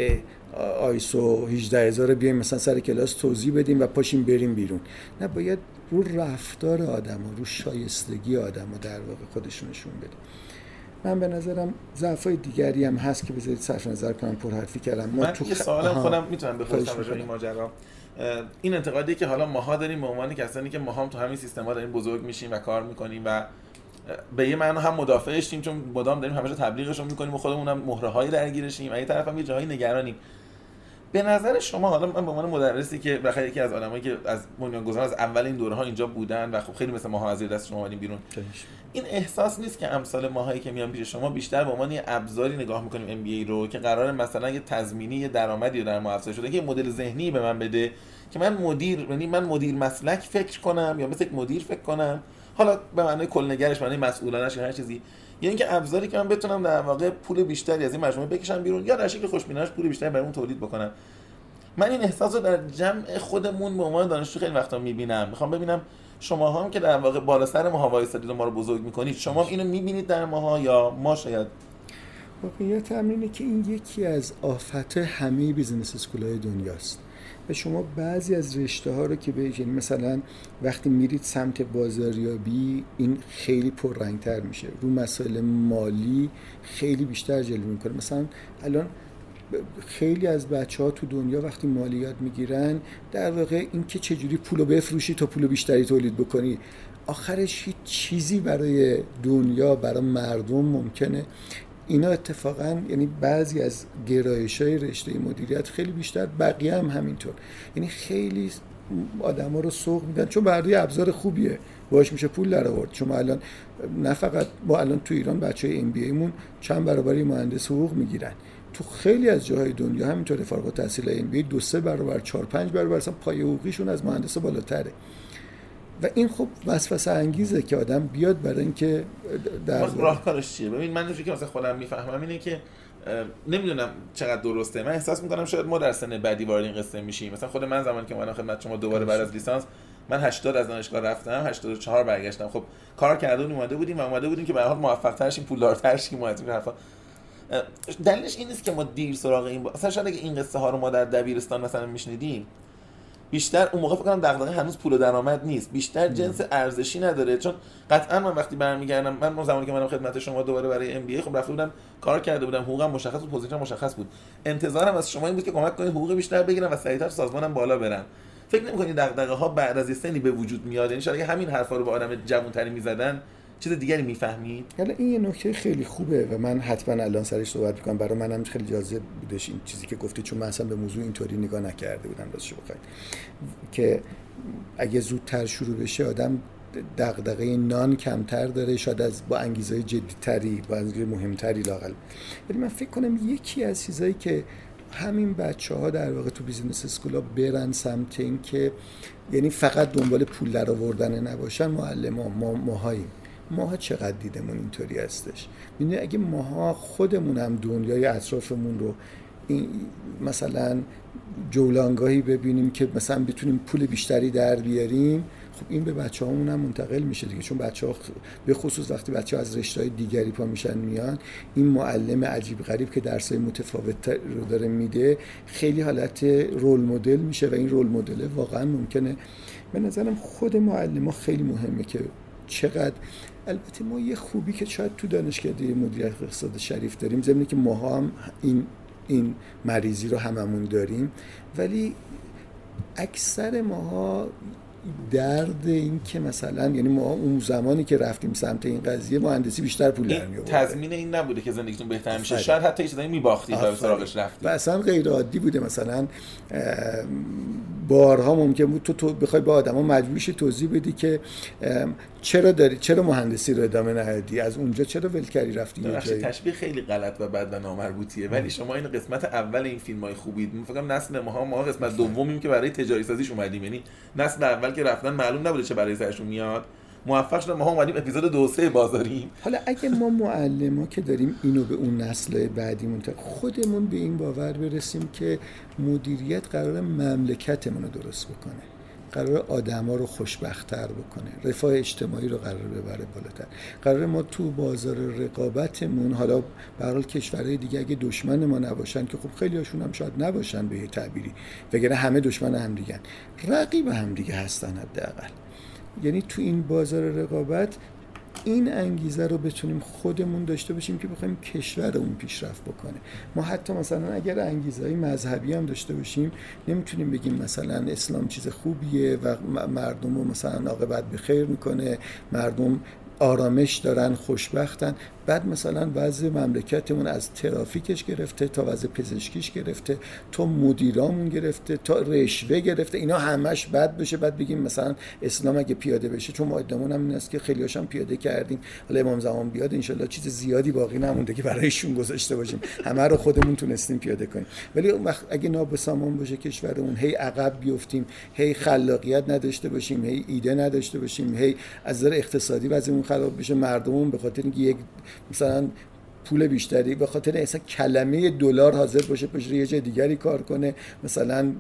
آیسو 18000 بیایم مثلا سر کلاس توضیح بدیم و پاشیم بریم بیرون. نه، باید رو رفتار آدم‌ها، رو شایستگی آدم‌ها در واقع خودشونشون بدیم. من به نظرم ضعف‌های دیگری هم هست که بذارید صرف نظر کنم، پرحرفی کردم. من یه سوالم خودم میتونم بپرسم راجع به این ماجرا. این انتقادی که حالا ماها داریم به عنوان کسانی که ما هم تو همین سیستم‌ها داریم بزرگ میشیم و کار میکنیم و به یه معنا هم مدافعشیم چون مدام داریم همیشه تبلیغش رو میکنیم و خودمون هم مهره‌های درگیرشیم، از این طرف هم یه جایی نگرانیم. به نظر شما، حالا من به عنوان مدرسی که بخاطر یکی از آدمایی که از بنیانگذار از اول این دوره‌ها اینجا بودن و خب خیلی مثل ماها از زیر دست شما اومدیم بیرون، این احساس نیست که امثال ماهایی که میان پیش شما بیشتر به عنوان یه ابزاری نگاه میکنیم MBA رو که قراره مثلا یه تضمینی، یه درآمدی رو در ما افزایش بده، که مدل ذهنی به من بده که من مدیر مسلک فکر کنم یا مثل یک مدیر فکر کنم، حالا به معنای کلنگرش، معنای مسئولانش یا هر چیزی، یا اینکه ابزاری که من بتونم در واقع پول بیشتری از این مجموعه بکشم بیرون یا در شکل خوشبینانش پول بیشتری برای اون تولید بکنم. من این احساس رو در جمع خودمون به عنوان دانشجو خیلی وقتا میبینم. میخوام ببینم شما هم که در واقع بالا سر ما وایسادید و ما رو بزرگ میکنید، شما اینو میبینید در ماها یا ما شاید؟ واقعیت اینه که این یکی از آفات همه بیزنس اسکول‌های دنیاست و شما بعضی از رشته‌ها رو که یعنی مثلا وقتی میرید سمت بازاریابی این خیلی پررنگ‌تر میشه، رو مسائل مالی خیلی بیشتر جلوه میکنه. مثلا الان خیلی از بچه‌ها تو دنیا وقتی مالیات میگیرن در واقع این که چجوری پولو بفروشی تا پولو بیشتری تولید بکنی، آخرش هیچ چیزی برای دنیا، برای مردم ممکنه. اینا اتفاقا یعنی بعضی از گرایش‌های رشته مدیریت خیلی بیشتر، بقیه هم همینطور، یعنی خیلی آدما رو سوق میدن چون برای ابزار خوبیه باهاش میشه پول در آورد. شما الان نه فقط ما الان تو ایران بچهای MBA مون چند برابر مهندس حقوق میگیرن، تو خیلی از جاهای دنیا همینطور فارغ التحصیلای MBA 2-3 برابر 4-5 برابر اصلا پایه حقوقیشون از مهندس بالاتره و این خب وسوسه انگیزه که آدم بیاد برای اینکه در راهکارش چیه. ببین من چیزی که مثلا خودم میفهمم اینه که نمیدونم چقدر درسته، من احساس میکنم شاید ما در سن بعدی وارد این قصه میشیم. مثلا خود من زمانی که اومدم خدمت شما دوباره بعد از لیسانس، من 80 از دانشگاه رفتم، 84 برگشتم. خب کار کرده اومده بودیم که به هر حال موفق تر شیم، پولدارتر شیم و از این حرفا. دلیلش این نیست که ما دیر سراغ این مثلا شاید اگه این قصه ها رو ما در دبیرستان مثلا میشنیدیم، بیشتر اون موقع فکر کنم دغدغه هنوز پول و درآمد نیست، بیشتر جنس ارزشی نداره. چون قطعا من وقتی برمیگردم، من زمانی که منم خدمت شما دوباره برای ام بی ای خب رفته بودم کار کرده بودم، حقوقم مشخص بود، پوزیشنم مشخص بود، انتظارم از شما این بود که کمک کنید حقوق بیشتر بگیرم و سریعتر سازمانم بالا برم. فکر نمی‌کنید دغدغه ها بعد از یه سنی به وجود میاد؟ یعنی شاید همین حرفا رو با آدم جوان‌تری می‌زدن چیز دیگری می‌فهمید. حالا این یه نکته خیلی خوبه و من حتما الان سرش صحبت می‌کنم. برای منم خیلی جالب بودش این چیزی که گفتی، چون من اصلا به موضوع اینطوری نگاه نکرده بودم راستش بخواید، که اگه زودتر شروع بشه آدم دغدغه نان کمتر داره، شاید از با انگیزه جدی‌تری، با انگیزه مهمتری لاقل. ولی من فکر کنم یکی از چیزایی که همین بچه‌ها در واقع تو بیزینس اسکولا برن سمت این که یعنی فقط دنبال پول در آوردن نباشن، معلم‌ها ماها چقدر دیدمون اینطوری هستش. ببینید اگه ماها خودمون هم دنیای اطرافمون رو این مثلا جولانگاهی ببینیم که مثلا بتونیم پول بیشتری در بیاریم، خب این به بچه‌هامون هم منتقل میشه دیگه. چون بچه‌ها به خصوص وقتی بچه‌ها از رشته‌های دیگری پا میشن میان، این معلم عجیب غریب که درسای متفاوت رو داره میده خیلی حالت رول مدل میشه و این رول مدل واقعا ممکنه. به نظرم خود معلم‌ها خیلی مهمه که چقدر، البته ما یه خوبی که شاید تو دانشکده مدیریت اقتصاد شریف داریم، ضمن که ما هم این مریضی رو هممون داریم، ولی اکثر ماها درد این که مثلا یعنی ما اون زمانی که رفتیم سمت این قضیه مهندسی بیشتر پول در می‌آورد، تضمین این نبوده که زندگیتون بهتر میشه، شاید حتی چیزایی می‌باختید و به سراغش رفتید و اصلا غیر عادی بوده. مثلا بارها ممکن بود تو بخوای به آدما مجبور شی توضیح بدی که چرا مهندسی رو ادامه ندادی، از اونجا چرا ولکری رفتی یه جایی. تشبیه خیلی غلط و بد و نامربوطیه، ولی شما این قسمت اول این فیلم‌های خوبید. من فکر کنم نسل ما قسمت دومیم که برای تجاری سازیش اومدیم، یعنی نسل اول که رفتن معلوم نبوده چه برای سرشون میاد، موفق شدن، ما اومدیم اپیزود 2 3 بازاریم. حالا اگه ما معلما که داریم اینو به اون نسل بعدیمون خودمون به این باور برسیم که مدیریت قرار مملکتمون رو درست بکنه، قرار آدما رو خوشبخت‌تر بکنه، رفاه اجتماعی رو قرار ببره بالاتر، قرار ما تو بازار رقابتمون، حالا به هر حال کشورهای دیگه اگه دشمن ما نباشن که خب خیلی هاشون هم شاید نباشن به یه تعبیری، وگرنه همه دشمن هم دیگن، رقیب هم دیگه هستن حداقل. یعنی تو این بازار رقابت این انگیزه رو بتونیم خودمون داشته باشیم که بخوایم کشورمون پیشرفت بکنه. ما حتی مثلا اگر انگیزه‌های مذهبی هم داشته باشیم نمیتونیم بگیم مثلا اسلام چیز خوبیه و مردم رو مثلا عاقبت به خیر میکنه، مردم آرامش دارن، خوشبختن، بعد مثلا وضع مملکتمون از ترافیکش گرفته تا وضع پزشکیش گرفته تا مدیرامون گرفته تا رشوه گرفته، اینا همش بد بشه، بعد بگیم مثلا اسلام اگه پیاده بشه، چون ما ادعامون هم این است که خیلی‌هاش هم پیاده کردیم، حالا امام زمان بیاد انشالله چیز زیادی باقی نمونده که برایشون گذاشته باشیم، همه رو خودمون تونستیم پیاده کنیم. ولی اون وقت اگه نابسامان باشه کشورمون، هی عقب بیفتیم، هی خلاقیت نداشته باشیم، هی ایده نداشته باشیم، هی از نظر اقتصادی وضعمون خراب بشه، مردمون به خاطر اینکه یک مثلا پول بیشتری به خاطر اصلا کلمه دلار حاضر باشه پشت یه جای دیگری کار کنه، مثلا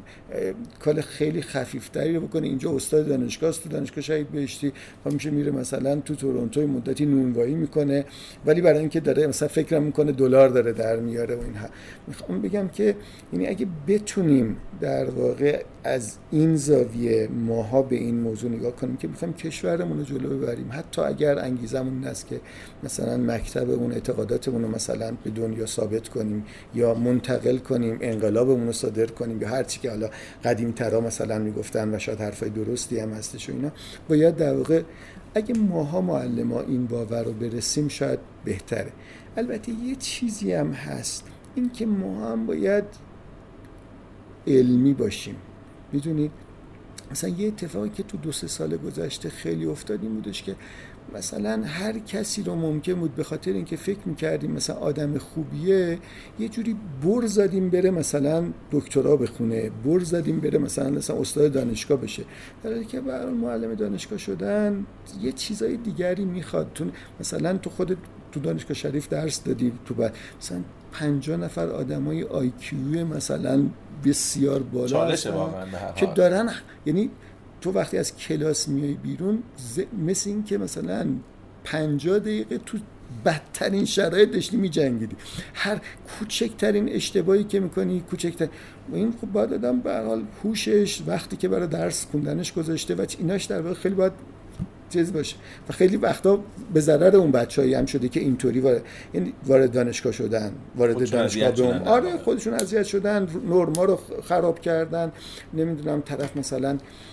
کار خیلی خفیفتری رو بکنه. اینجا استاد دانشگاه است، تو دانشگاه شهید بهشتی پا میشه میره مثلا تو تورنتو مدتی نونوایی میکنه، ولی برای اینکه داره مثلا فکر میکنه دلار داره در میاره و اینها. میخوام بگم که یعنی اگه بتونیم در واقع از این زاویه ماها به این موضوع نگاه کنیم که میخوایم کشورمون رو جلو ببریم، حتی اگر انگیزمون این است که مثلا مکتبمون اعتقاداتمون رو مثلا به دنیا ثابت کنیم یا منتقل کنیم، انقلابمون رو صادر کنیم یا هر چی که حالا قدیم‌ترا مثلا میگفتن و شاید حرفای درستی هم هستش و اینا، باید در واقع اگه ماها معلما این باور رو برسیم شاید بهتره. البته یه چیزی هم هست، این که ما هم باید علمی باشیم. میدونید مثلا یه اتفاقی که تو 2-3 سال گذشته خیلی افتاد این بودش که مثلا هر کسی رو ممکن بود به خاطر اینکه فکر میکردیم مثلا آدم خوبیه یه جوری بر زدیم بره مثلا دکترا بخونه، بر زدیم بره مثلا استاد دانشگاه بشه، در حالی که برای معلم دانشگاه شدن یه چیزای دیگری میخواد. مثلا تو خودت تو دانشگاه شریف درس دادی، تو بعد مثلا 50 نفر آدمای آیکیو مثلا بسیار بالا چالشه واقعا به هر که حال. دارن، یعنی تو وقتی از کلاس میای بیرون مثل این که مثلا 50 دقیقه تو بدترین شرایط داشتی میجنگیدی، هر کوچکترین اشتباهی که میکنی کوچکترین این خب باید آدم به هر حال هوشش وقتی که برای درس خوندنش گذاشته و ایناش در واقع خیلی باید چیز باشه و خیلی وقتا به ضرر اون بچه‌ای هم شده که اینطوری وارد دانشگاه شدن، وارد دانشگاه به آره خودشون اذیت شدن، نرما رو خراب کردن، نمیدونم طرف مثلا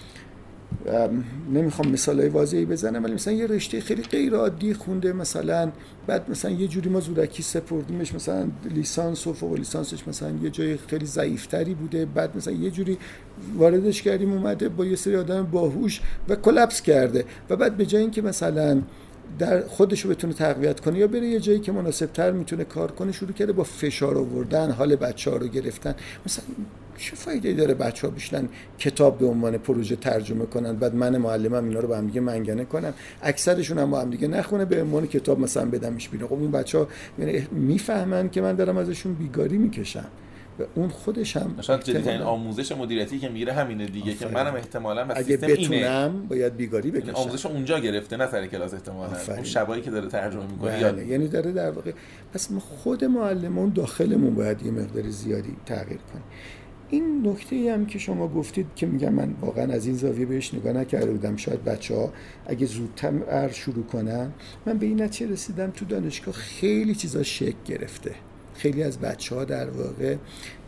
نمیخوام مثالای واضحی بزنم ولی مثلا یه رشته خیلی غیر عادی خونده مثلا، بعد مثلا یه جوری ما زورکی سپردیمش مثلا لیسانس و فوق لیسانسش مثلا یه جای خیلی ضعیف‌تری بوده، بعد مثلا یه جوری واردش کردیم اومده با یه سری آدم باهوش و کلاپس کرده و بعد به جای اینکه مثلا در خودش رو بتونه تقویت کنه یا بره یه جایی که مناسب‌تر میتونه کار کنه شروع کرده با فشار آوردن حال بچه‌ها رو گرفتن. مثلا چه فایده‌ای داره بچه‌ها بشینن کتاب به عنوان پروژه ترجمه کنن بعد من معلمم اینا رو با هم دیگه منگنه کنم، اکثرشون هم با هم دیگه نخونه به عنوان کتاب مثلا بدمش بیرون. خب اون بچه‌ها یعنی میفهمن که من دارم ازشون بیگاری میکشم و اون خودش هم شاید جدی‌ترین آموزش مدیریتی که میگیره همینه دیگه که منم احتمالاً بس سیستم اینه اگه بتونم باید بیگاری بکشم. آموزش اونجا گرفته نه سر کلاس احتمالاً اون شبایی که داره ترجمه می‌کنه یاد یعنی داره در واقع پس ما خود معلمون داخلمون باید یه مقدار زیادی تغییر کنیم. این نکته‌ای هم که شما گفتید که میگم من واقعا از این زاویه بهش نگاه نکرده بودم، شاید بچه‌ها اگه زودتر شروع کنن، من به این نتیجه رسیدم تو دانشگاه خیلی چیزا شکل گرفته، خیلی از بچه‌ها در واقع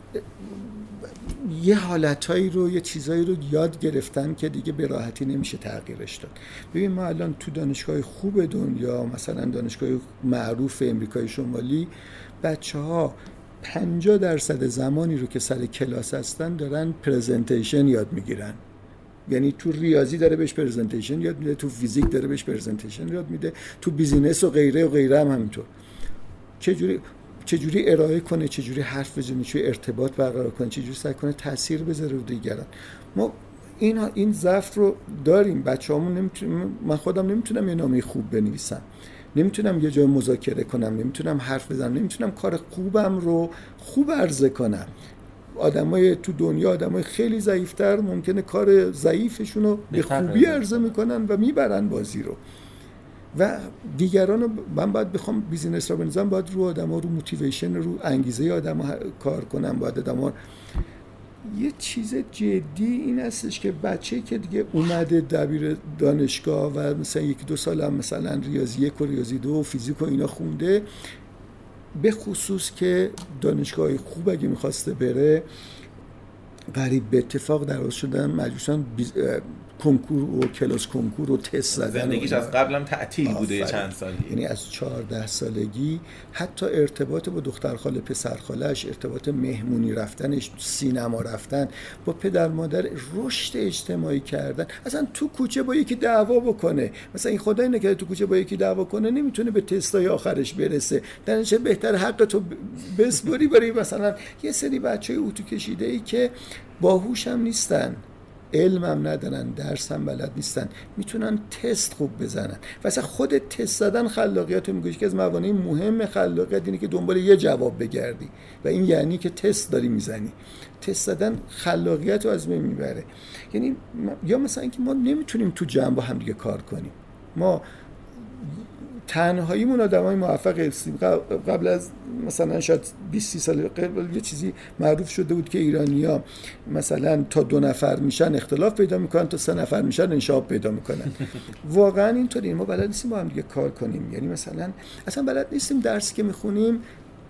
یه حالتایی رو یه چیزایی رو یاد گرفتن که دیگه به راحتی نمیشه تغییرش داد. ببین ما الان تو دانشگاه خوب دنیا مثلا دانشگاه معروف امریکای شمالی بچه‌ها 50% زمانی رو که سر کلاس هستن دارن پرزنتیشن یاد میگیرن، یعنی تو ریاضی داره بهش پرزنتیشن یاد میده، تو فیزیک داره بهش پرزنتیشن یاد میده، تو بیزینس و غیره هم همینطور. چجوری ارائه کنه، چجوری حرف بزنه، چجوری ارتباط برقرار کنه، چجوری سعی کنه تاثیر بذاره رو دیگران. ما این ضعف رو داریم. بچه‌هامون نمیتونم، من خودم نمیتونم یه نامه خوب بنویسم، نمیتونم یه جای مذاکره کنم، نمیتونم حرف بزنم، نمیتونم کار خوبم رو خوب عرضه کنم. آدمای تو دنیا آدمای خیلی ضعیف‌تر ممکنه کار ضعیفشون رو به خوبی عرضه میکنن و میبرن بازی رو و دیگران رو من باید بخوام بیزینس را بنظام باید رو آدم‌ها رو موتیویشن رو انگیزه آدم‌ها کار کنم. باید آدم‌ها یه چیز جدی این هستش که بچه‌ای که دیگه اومده دبیر دانشگاه و مثلا 1-2 سال هم مثلا ریاضی 1 و ریاضی 2 و فیزیک و اینا خونده، به خصوص که دانشگاه خوب اگه می‌خواسته بره قریب به اتفاق درست شدن مجبورن کنکور و کلاس کنکور و تست زدن. زندگیش از قبلم تعطیل بوده چند سالی، یعنی از 14 سالگی حتی ارتباط با دختر خاله پسر خاله‌اش، ارتباط مهمونی رفتنش، سینما رفتن، با پدر مادر، رشد اجتماعی کردن، اصلا تو کوچه با یکی دعوا بکنه. مثلا این خدای نکرده تو کوچه با یکی دعوا کنه نمیتونه به تستای آخرش برسه، درنچه بهتر حق تو بسپری برای مثلا یه سری بچه‌ای اتو کشیده‌ای که باهوش هم نیستن، علم هم ندارن، درس هم بلد نیستن، میتونن تست خوب بزنن. واسه خود تست زدن خلاقیت رو میگه که از موانع مهم خلاقیت اینه که دنبال یه جواب بگردی و این یعنی که تست داری میزنی. تست زدن خلاقیت رو از بین میبره. یعنی یا مثلا اینکه ما نمیتونیم تو جمع با هم دیگه کار کنیم، ما تنهاییمون آدمای موفق هستیم. قبل از مثلا شاید 20-30 سال قبل یه چیزی معروف شده بود که ایرانی‌ها مثلا تا 2 نفر میشن اختلاف پیدا میکنن، تا 3 نفر میشن انشعاب پیدا میکنن. واقعا اینطوری ما بلد نیستیم با هم دیگه کار کنیم. یعنی مثلا اصلا بلد نیستیم درسی که میخونیم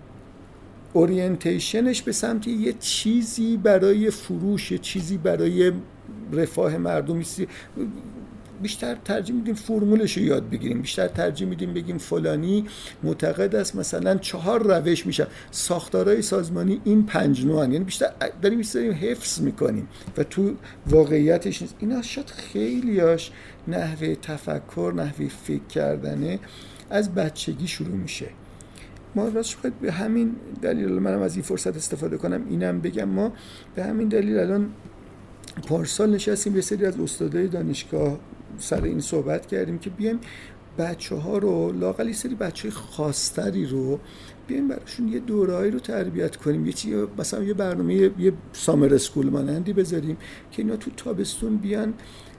اورینتیشنش به سمت یه چیزی برای فروش، یه چیزی برای رفاه مردم، بیشتر ترجیح میدیم فرمولش رو یاد بگیریم، بیشتر ترجیح میدیم بگیم فلانی معتقد است مثلا 4 روش میشه ساختارهای سازمانی این 5 نوعن، یعنی بیشتر داریم حفظ میکنیم و تو واقعیتش نیست. اینا شاید خیلیاش نحوه تفکر، نحوه فکر کردنه از بچگی شروع میشه. ما راستش باید به همین دلیل، منم از این فرصت استفاده کنم اینم بگم، ما به همین دلیل الان پارسال نشستیم به سری از استادای دانشگاه سر این صحبت کردیم که بیایم بچه‌ها رو، لااقل یه سری بچه‌های خاص‌تری رو بیایم براشون یه دوره‌ای رو تربیت کنیم، مثلا یه برنامه یه سامر اسکول مانندی بذاریم که اینا تو تابستون بیان،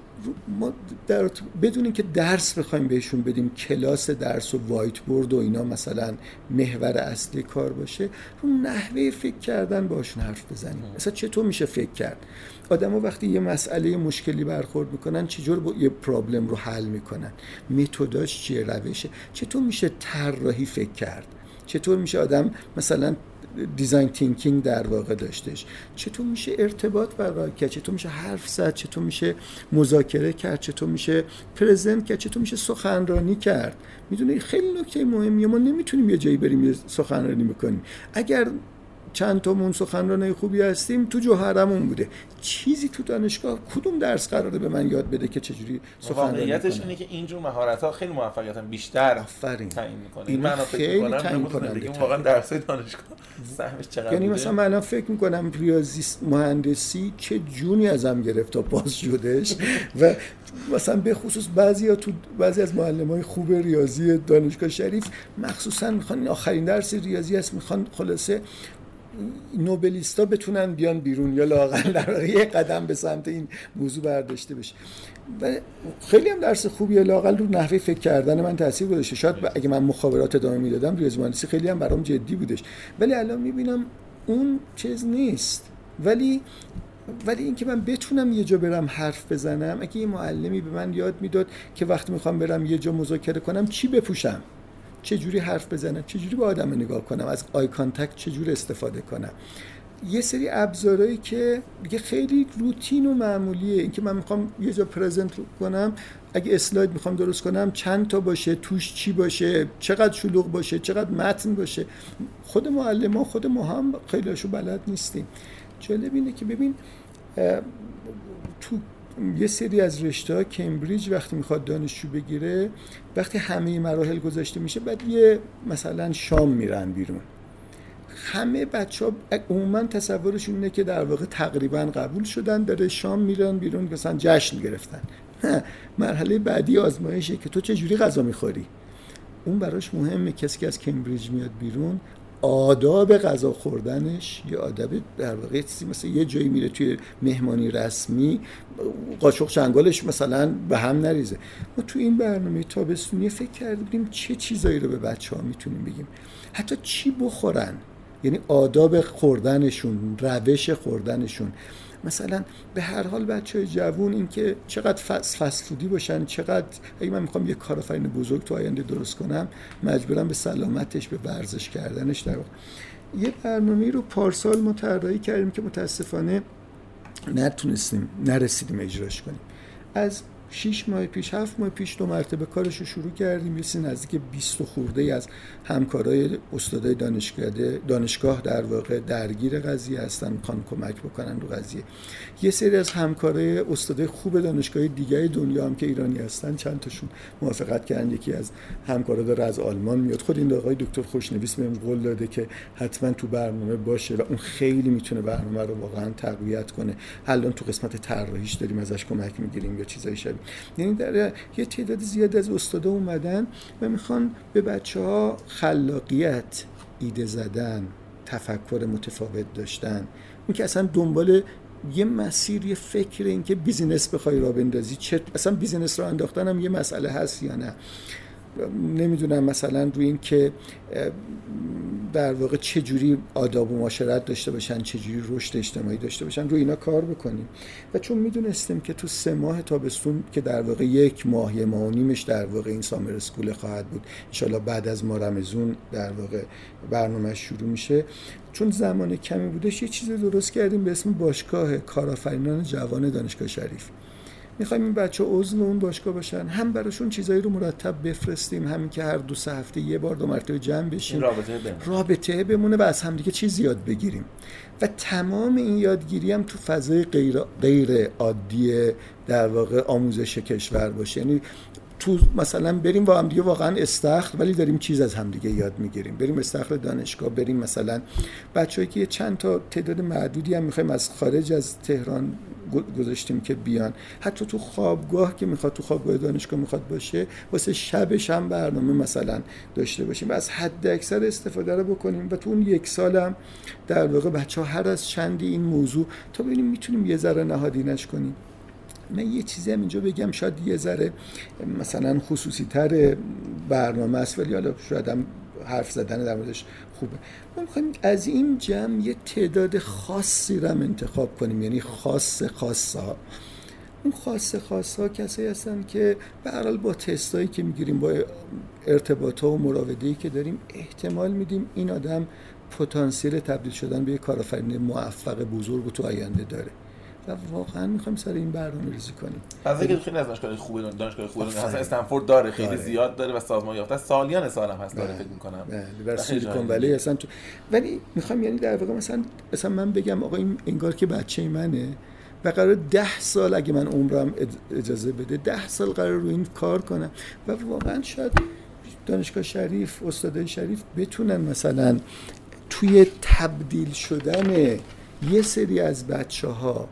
ما بدون اینکه درس بخوایم بهشون بدیم، کلاس درس و وایت بورد و اینا مثلا محور اصلی کار باشه، رو نحوه فکر کردن باشون حرف بزنیم. مثلا چطور میشه فکر کرد؟ آدم‌ها وقتی یه مسئله مشکلی برخورد میکنن چجور با یه پرابلم رو حل میکنن، متداش چیه، روشه، چطور میشه طراحی فکر کرد، چطور میشه آدم مثلا دیزاین تینکینگ در واقع داشتش، چطور میشه ارتباط برقرار کرد، چطور میشه حرف زد، چطور میشه مذاکره کرد، چطور میشه پرزنت کرد، چطور میشه سخنرانی کرد. میدونی خیلی نکته مهمیه، ما نمیتونیم یه جایی بریم یه سخنرانی بکنیم. اگر چند تامون سخنرانای خوبی هستیم تو جوهرمون بوده، چیزی تو دانشگاه کدوم درس قراره به من یاد بده که چجوری سخنرانی کنم؟ واقعیتش اینه که اینجور مهارت‌ها خیلی موفقیت بیشتر تعیین می‌کنه. این من خیلی تعیین کننده. واقعا درس‌های دانشگاه سهمش چقدر یعنی بوده؟ مثلا من الان فکر می‌کنم ریاضی مهندسی چه جونی ازم گرفت تا پاس شدش و مثلا به خصوص بعضی از معلمای خوب ریاضی دانشگاه شریف مخصوصا میخوان آخرین درس ریاضی است، میخوان خلاصه نوبلیستا بتونن بیان بیرون یا لااقل در یه قدم به سمت این موضوع برداشته بشه. و خیلی هم درس خوبیه، لااقل رو نحوه فکر کردن من تاثیر گذاشته. شاید اگه من مخابرات ادامه میدادم ریاضی مهندسی خیلی هم برام جدی بودش، ولی الان میبینم اون چیز نیست. ولی اینکه من بتونم یه جا برم حرف بزنم، اگه یه معلمی به من یاد میداد که وقتی میخوام برم یه جا مذاکره کنم چی بپوشم، چه جوری حرف بزنم، چه جوری با آدم نگاه کنم، از آی کانتکت چه جوری استفاده کنم، یه سری ابزارهایی که دیگه خیلی روتین و معمولیه. اینکه من میخوام یه جا پرزنت کنم، اگه اسلاید میخوام درست کنم چند تا باشه، توش چی باشه، چقدر شلوغ باشه، چقدر متن باشه، خود معلم‌ها خود ما هم خیلیشو بلد نیستیم. جالب اینه که ببین تو یه سری از رشته‌ها کمبریج وقتی میخواد دانشجو بگیره، وقتی همه مراحل گذاشته میشه بعد یه مثلا شام میرن بیرون. همه بچه‌ها عموما تصورشون اینه که در واقع تقریبا قبول شدن، داره شام میرن بیرون مثلا جشن گرفتن. مرحله بعدی آزمایشه که تو چه جوری غذا میخوری. اون براش مهمه. کسی که از کمبریج میاد بیرون آداب غذا خوردنش یه آداب در واقع مثلا یه جایی میره توی مهمانی رسمی قاشق چنگالش مثلا به هم نریزه. ما تو این برنامه تابستونی فکر کردیم چه چیزایی رو به بچه‌ها میتونیم بگیم، حتی چی بخورن، یعنی آداب خوردنشون، روش خوردنشون. مثلا به هر حال بچه‌های جوون این که چقدر فست فودی باشن، چقدر اگه من میخوام یه کارآفرین بزرگ تو آینده درست کنم مجبورم به سلامتش، به ورزش کردنش. در واقع یه برنامه‌ای رو پارسال ما طراحی کردیم که متاسفانه نرسیدیم اجراش کنیم. از 6 ماه پیش 7 ماه پیش 2 مرتبه کارش رو شروع کردیم. یه سری نزدیک 20 خورده از همکارای استادای دانشگاه در واقع درگیر قضیه هستن، میخوان کمک بکنن رو قضیه. یه سری از همکارای استادای خوب دانشگاه دیگه دنیا هم که ایرانی هستن چند تاشون موافقت کردن. یکی از همکارا داره از آلمان میاد، خود این آقای دکتر خوشنویس بهم قول داده که حتما تو برنامه باشه و اون خیلی میتونه برنامه رو واقعا تقویت کنه. الان تو قسمت طراحیش داریم ازش کمک میگیریم یا چیزای شبیه. یعنی در یه تعداد زیاد از استادا اومدن و میخوان به بچه‌ها خلاقیت، ایده زدن، تفکر متفاوت داشتن، این که اصلا دنبال یه مسیر، یه فکر این که بیزینس بخوای راه بندازی، اصلا بیزینس راه انداختن هم یه مسئله هست یا نه، نمیدونم مثلا روی این که در واقع چه جوری آداب و معاشرت داشته باشن، چه جوری رشد اجتماعی داشته باشن، روی اینا کار بکنیم. و چون میدونستیم که تو 3 ماه تابستون که در واقع 1 ماه و نیمش در واقع این سامر اسکول خواهد بود، ان شاءالله بعد از ماه رمضان در واقع برنامه شروع میشه، چون زمان کمی بودش یه چیز درست کردیم به اسم باشگاه کارآفرینان جوان دانشگاه شریف. میخوایم این بچه عضو اون باشگاه باشن، هم براشون چیزایی رو مرتب بفرستیم، همین که هر 2-3 هفته یه بار 2 مرتبه جمع بشیم، رابطه بمونه و از همدیگه چیز یاد بگیریم. و تمام این یادگیری هم تو فضای غیر عادی در واقع آموزش کشور باشه. یعنی تو مثلا بریم با هم دیگه واقعا استخر، ولی داریم چیز از هم دیگه یاد میگیریم. بریم استخر دانشگاه، بریم مثلا بچه‌ای که چند تا تعداد معدودی هم می‌خوایم از خارج از تهران گذاشتیم که بیان، حتی تو خوابگاه که میخواد تو خوابگاه دانشگاه میخواد باشه، واسه شبش هم برنامه مثلا داشته باشیم و از حد اکثر استفاده رو بکنیم. و تو اون 1 سال هم در واقع بچه‌ها هر از چندی این موضوع تا ببینیم میتونیم یه ذره نهادینش کنیم. من یه چیزی هم اینجا بگم، شاید یه ذره مثلا خصوصی تر برنامه است، ولی حالا شاید هم حرف زدن در موردش خوبه. ما می‌خوایم از این جمع یه تعداد خاصی رو انتخاب کنیم، یعنی خاص‌ها. اون خاص‌ها کسایی هستن که به هر حال با تستایی که میگیریم، با ارتباطات و مراوده‌ای که داریم، احتمال میدیم این آدم پتانسیل تبدیل شدن به یک کارآفرین موفق بزرگ تو آینده داره و واقعا میخوایم سر این برنامه ریزی کنیم. از اینکه خیلی از دانشگاه خوبه مثلا استنفورد داره، خیلی زیاد داره و سازمان یافته است، سالیان سال هم هست داره فکر می‌کنم. بله، سیلیکون ولی اصلا تو، ولی میخوام یعنی در واقع مثلا من بگم آقا این انگار که بچه منه و قرار 10 سال اگه من عمرم اجازه بده 10 سال قرار رو این کار کنم و واقعا شاید دانشگاه شریف، استادای شریف بتونن مثلا توی تبدیل شدن یه سری از بچه‌ها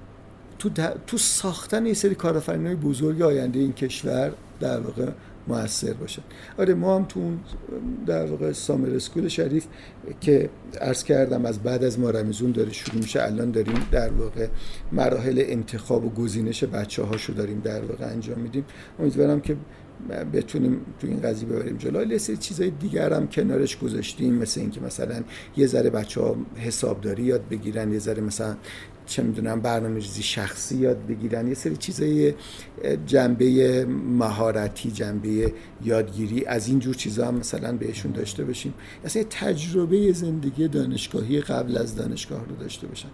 تو ساختن یه سری کارآفرینای بزرگ آینده این کشور در واقع مؤثر باشن. آره ما هم تو اون در واقع سامر اسکول شریف که عرض کردم از بعد از ماه رمضان داره شروع میشه، الان داریم در واقع مراحل انتخاب و گزینش بچه‌هاشو داریم در واقع انجام میدیم. امیدوارم که بتونیم تو این قضیه ببریم جلو. یه سری چیزای دیگر هم کنارش گذاشتیم، مثل اینکه مثلا یه ذره بچه‌ها حسابداری یاد بگیرن، یه ذره مثلا چه میدونم برنامه‌ریزی شخصی یاد بگیرن، یه سری چیزای جنبه مهارتی، جنبه یادگیری از این جور چیزا هم مثلا بهشون داشته باشیم. اصلا تجربه زندگی دانشگاهی قبل از دانشگاه رو داشته باشن.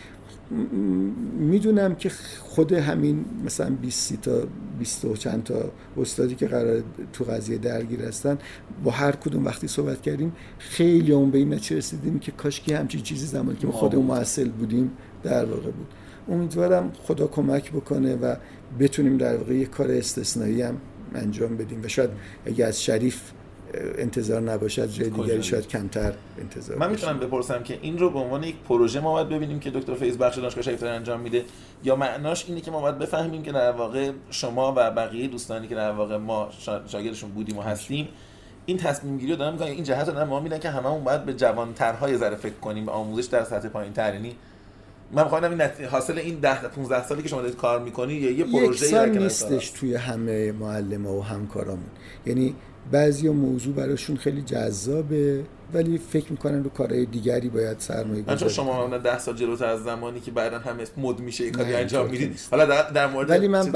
میدونم که خود همین مثلا 20 تا 20 و چند تا استادی که قرار تو قضیه درگیر هستن، با هر کدوم وقتی صحبت کردیم خیلی اون به این نتیجه رسیدیم که کاشکی همچین چیزی زمانی که ما خودمون مؤثر بودیم در واقع بود. امیدوارم خدا کمک بکنه و بتونیم در واقع یک کار استثنایی هم انجام بدیم و شاید اگه از شریف انتظار نباشه از جای دیگری شاید کمتر انتظار من میتونم بپرسم که این رو به عنوان یک پروژه ما باید ببینیم که دکتر فیض بخش دانشگاه شریف داره انجام میده، یا معناش اینه که ما باید بفهمیم که در واقع شما و بقیه دوستانی که در واقع ما شاگردشون بودیم و هستیم این تصمیم گیری رو دارن میکنن، این جهت رو دارن ما میدن که هممون باید به جوان‌ترهای ذره فکر کنیم، به آموزش در سطح پایین‌تر. یعنی من می‌خوام این حاصل این 10-15 سالی که شما دارید کار می‌کنی یه پروژه‌ای که نیستش توی همه معلم‌ها و همکارامون. یعنی بعضی موضوع براشون خیلی جذابه ولی فکر میکنن رو کارهای دیگری باید سرمایه گذاری کنن. شما 10 سال جلوتر از زمانی که بعداً هم مد میشه این کاری انجام میدید. حالا در مورد ولی من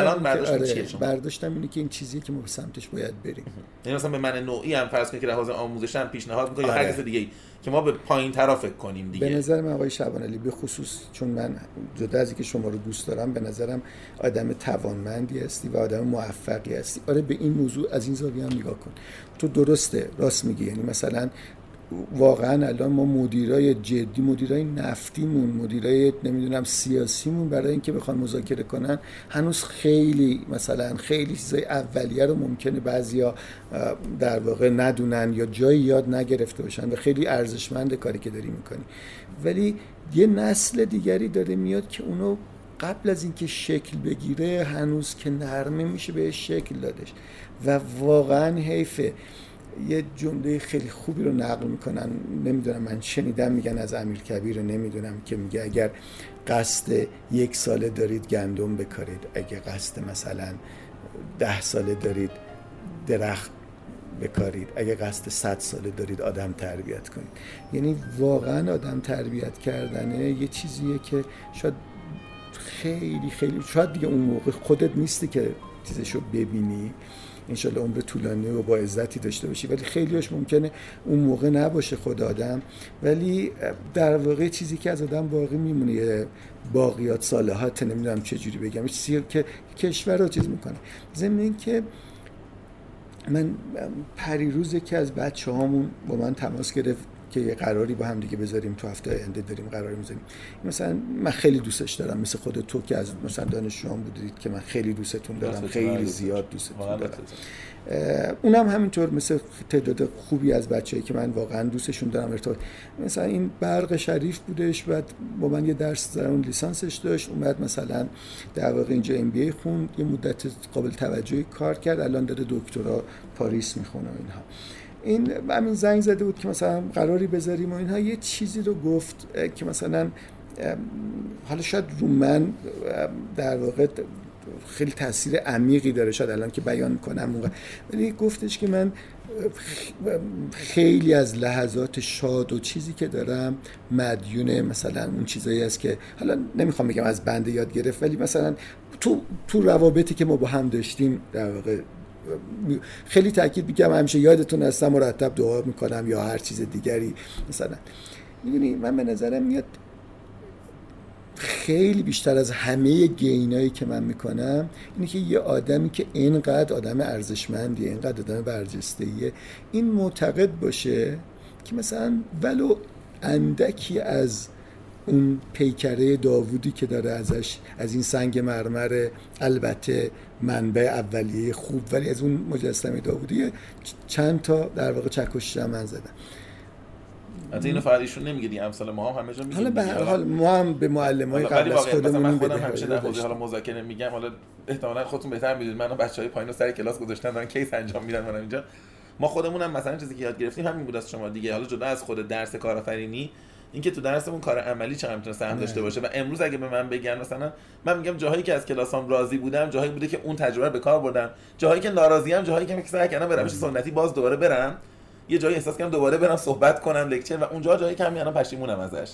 برداشتم اینه که این چیزیه که ما به سمتش باید بریم. یعنی مثلا به من نوعی هم فرض کنید که لحاظ آموزش هم پیشنهاد میکنه یا هر چیز دیگه‌ای که ما به پایین‌تر فکر کنیم دیگه. به نظر من آقای شعبانعلی به خصوص چون من جدا از اینکه شما رو دوست دارم به نظرم آدم توانمندی هستی و آدم موفقی هستی. آره به این موضوع از این زاویه هم نگاه کن. تو درسته، راست میگی. یعنی مثلا واقعا الان ما مدیرای جدی، مدیرای نفتیمون، مدیرای نمیدونم سیاسیمون برای اینکه بخوان مذاکره کنن هنوز خیلی مثلا خیلی چیزای اولیه رو ممکنه بعضیا در واقع ندونن یا جایی یاد نگرفته باشن و خیلی ارزشمند کاری که داری میکنی. ولی یه نسل دیگری داره میاد که اونو قبل از اینکه شکل بگیره هنوز که نرمه میشه بهش شکل دادش و واقعا حیفه. یه جمله خیلی خوبی رو نقل میکنن، نمیدونم من شنیدم میگن از امیرکبیر، نمیدونم، که میگه اگر قصد 1 ساله دارید گندم بکارید، اگه قصد مثلا 10 ساله دارید درخت بکارید، اگه قصد 100 ساله دارید آدم تربیت کنید. یعنی واقعا آدم تربیت کردنه یه چیزیه که شاید خیلی شاید دیگه اون موقع خودت نیستی که چیزشو ببینی، انشالله عمر طولانی و با عزتی داشته باشی، ولی خیلیش ممکنه اون موقع نباشه خود آدم، ولی در واقع چیزی که از آدم باقی میمونه باقیات صالحات، نمیدونم چه جوری بگم، چیزی که کشور رو چیز میکنه. ضمن این که من پریروز که از بچه‌هامون با من تماس گرفت که یه قراری با هم دیگه بذاریم، تو هفته آینده داریم قرار میذاریم، مثلا من خیلی دوستش دارم، مثل خود تو که از مثلا دانشجویان بودید که من خیلی دوستتون دارم، خیلی زیاد دوستتون دارم. اونم همینطور، مثل تعداد خوبی از بچه‌ای که من واقعا دوستشون دارم ارتباط. مثلا این برق شریف بودش، بعد با من یه درس درون لیسانسش داشت، اومد مثلا در واقع اینجا MBA خوند، یه مدت قابل توجهی کار کرد، الان داره دکترا پاریس میخونه و اینها. این همین زنگ زده بود که مثلا قراری بذاریم و اینها، یه چیزی رو گفت که مثلا حالا شاید رو من در واقع خیلی تاثیر عمیقی داره، شاید الان که بیان کنم موقع، ولی گفتش که من خیلی از لحظات شاد و چیزی که دارم مدیون مثلا اون چیزایی است که حالا نمیخوام بگم از بنده یاد گرفت، ولی مثلا تو روابطی که ما با هم داشتیم در واقع خیلی تاکید میگم، همیشه یادتون هستم، مرتب دعا میکنم یا هر چیز دیگری. مثلا میدونی من به نظرم میاد خیلی بیشتر از همه گینایی که من میکنم اینه که یه آدمی که اینقدر آدم ارزشمندیه، اینقدر آدم برجسته‌ایه، این معتقد باشه که مثلا ولو اندکی از اون پیکره داوودی که داره ازش، از این سنگ مرمر البته منبع اولیه خوب، ولی از اون مجسمه داوودی چند تا در واقع چکش من زدم. البته اینو فقط ایشون نمیگه دیگه، امثال ما هم همه جا میگیم. حالا به هر حال ما هم به معلمای قبل از خودمون من خودم همیشه در حوزه حالا مذاکره میگم، حالا احتمالاً خودتون بهتر میدونید، منو بچهای پایینو سر کلاس گذاشتن دارن کیس انجام میدن، منم اینجا. ما خودمون هم مثلا چیزی که یاد گرفتیم همین بود از شما دیگه، حالا جدا از خود درس کارآفرینی، اینکه تو درسمون کار عملی چقدر میتونه سهم داشته باشه. و امروز اگه به من بگن مثلا، من میگم جاهایی که از کلاسام راضی بودم، جاهایی بوده که اون تجربه رو به کار بردم، جاهایی که ناراضیام، جاهایی که سعی کردم به روش سنتی باز دوباره برم، یه جایی احساس کردم دوباره برم صحبت کنم لکچر، و اونجا جایی که همین الان پشیمونم ازش.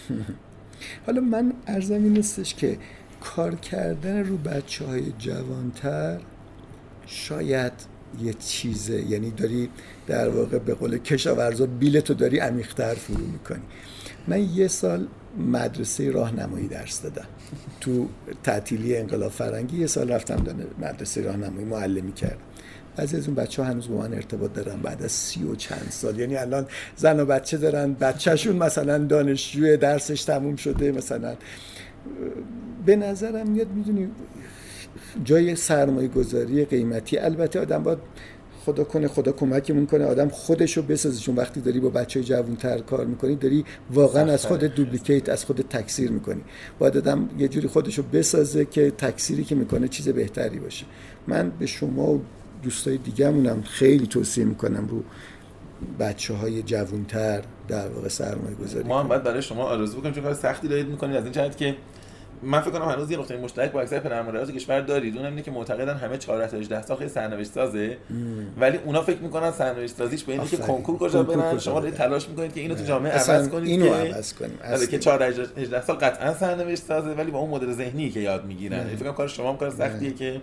حالا من عرضم این نیستش که کار کردن رو بچه‌های جوانتر شاید یه چیزه، یعنی داری در واقع به قول کشاورزا بیلتو داری عمیق‌تر فرو میکنی. من یه سال مدرسه راهنمایی درس دادم تو تعطیلی انقلاب فرنگی، یه سال رفتم مدرسه راهنمایی معلمی کردم. بعضی از اون بچه‌ها هنوز با من ارتباط دارن بعد از 30 و چند سال، یعنی الان زن و بچه دارن، بچه‌شون مثلا دانشجو درسش تموم شده. مثلا به نظرم میاد میدونی جای سرمایه گذاری قیمتی، البته آدم باید خدا کنه، خدا کمکمون کنه آدم خودشو بسازه، چون وقتی داری با بچهای جوان‌تر کار میکنی داری واقعا از خودت دوپلیکیت، از خودت تکثیر میکنی. باید آدم یه جوری خودشو بسازه که تکثیری که میکنه چیز بهتری باشه. من به شما و دوستای دیگه‌مونم خیلی توصیه میکنم رو بچه‌های جوان‌تر در واقع سرمایه گذاری. ما هم باید برای شما آرزو بکنیم، چون کار سختی دارید میکنید، از این جهت که من فکر کنم هنوز یه نقطه مشترک با اکثر پدرمادرای کشور دارید، اونم اینه که معتقدن همه 14 تا 18 سال خیلی سرنوشت سازه، ولی اونا فکر میکنن سرنوشت سازیش به اینه که کنکور کجا برن. شما دارید تلاش میکنید که اینو تو جامعه عوض کنید، اینو عوض کنیم. که 14 18 سال قطعا سرنوشت سازه، ولی با اون مدل ذهنی که یاد میگیرن. فکر کنم کار شما هم کار سختیه که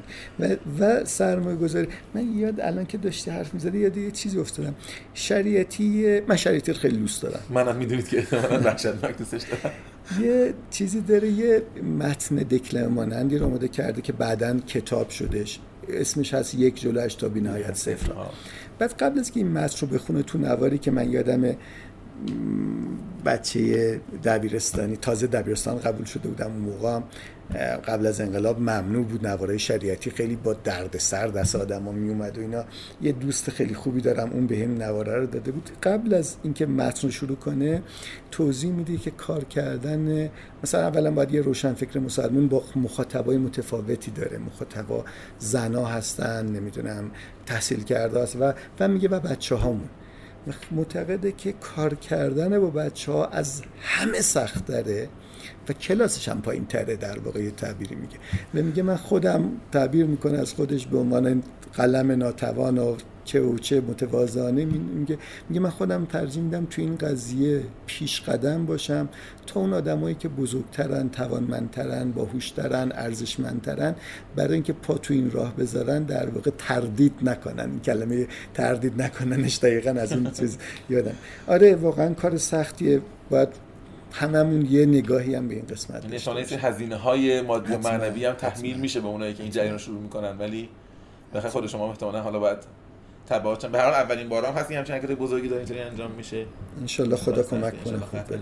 و سرمایه گذاری. من یاد الان که داشتی حرف می‌زدی یاد یه چیزی افتادم. شریعتی، من شریعتی خیلی دوست دارم. منم میدونید که من وحشتناک دوستش دارم. یه چیزی داره، یه متن دکلمه مانندی رو آماده کرده که بعداً کتاب شدش، اسمش هست یک جلوش تا بی‌نهایت صفر. بعد قبل از که این متن رو بخونه تو نواری که من یادم بچه دبیرستانی، تازه دبیرستان قبول شده بودم اون موقع، قبل از انقلاب ممنوع بود نوارای شریعتی، خیلی با دردسر دست آدم‌ها می اومد و اینا. یه دوست خیلی خوبی دارم اون بهم نواره رو داده بود. قبل از اینکه متن رو شروع کنه توضیح میده که کار کردن مثلا اولا باید یه روشنفکر مسلمان با مخاطبای متفاوتی داره، مخاطبا زنا هستن، نمیدونم تحصیل کرده است و میگه و بچه‌هامون. معتقده که کار کردن با بچه‌ها از همه سخت‌تره و کلاسش هم پایین تره، در واقع یه تعبیری میگه و میگه من خودم تعبیر میکنه از خودش به عنوان قلم ناتوان و که او چه متواضعانه میگه من خودم ترجیح میدم تو این قضیه پیش قدم باشم تا اون آدمایی که بزرگترن، توانمندترن، باهوشترن، ارزشمندترن، برای اینکه پا تو این راه بذارن در واقع تردید نکنن. این کلمه تردید نکننش دقیقاً از اون چیز یادم. آره واقعا کار سختیه، باید هممون یه نگاهی هم به این قسمت نشانه هزینه‌های مادی و معنوی هم تحمیل میشه به اونایی که این جریان رو شروع میکنن، ولی بخاطر خود شما احتمالاً حالا باید تبعات به هر حال اولین بارام هست همچین حرکت بزرگی داره اینطوری انجام میشه. ان شاء الله خدا کمک کنه خوب بره.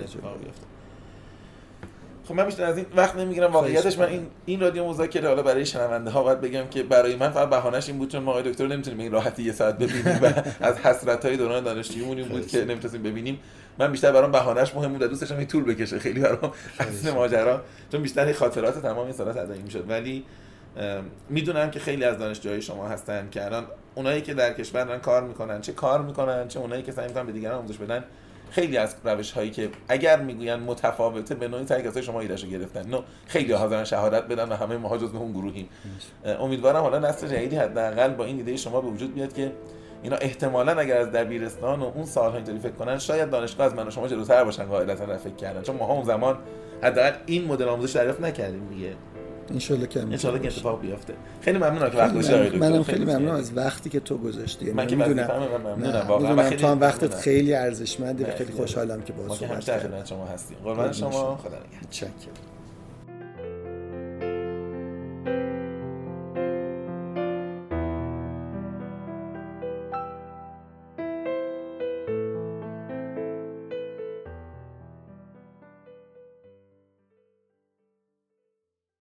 خب من بیشتر از این وقت نمیگیرم. واقعیتش من این رادیو مذاکره حالا برای شنونده ها باید بگم که برای من فقط بهانه‌اش این بود چون ما آقای دکتر نمیتونیم این راحتی یه ساعت ببینیم و از حسرت‌های دوران دانشجوییمون این بود که نمیتونیم ببینیم. من بیشتر برام بهانه‌اش مهم بود، دوست داشتم این طول بکشه خیلی برام اصل ماجرا، چون بیشتر خاطرات تمام این سال‌ها تداعی میشد. ولی میدونم که خیلی از دانشجوهای شما هستن که الان اونایی که در کشور دارن کار میکنن، چه اونایی که سعی میکنن به دیگران آموزش بدن، خیلی از روش‌هایی که اگر میگوین متفاوته به نوعی تاکید شما ایرادشو گرفتن. خیلی حاضرن شهادت بدن و همه ما جزو اون گروهیم. امیدوارم حالا نسل جدیدی حداقل با این ایده شما به وجود بیاد که اینا احتمالاً اگر از دبیرستان و اون سال‌ها اینطوری فکر کنن، شاید دانشگاه از من و شما جلوتر باشن قاعدتاً فکر کردن، چون ما اون زمان حداقل این مدل آموزش دریافت نکردیم دیگه. ان شاء الله که اتفاق بیفته. خیلی ممنونم که وقت گذاشتید. منم خیلی ممنونم از وقتی که تو گذاشتی. من که ممنونم واقعا. تو وقتت خیلی ارزشمنده و خیلی خوشحالم که باهات صحبت کردم. شما هستید. قربان شما. خدا نگهدار. متشکرم.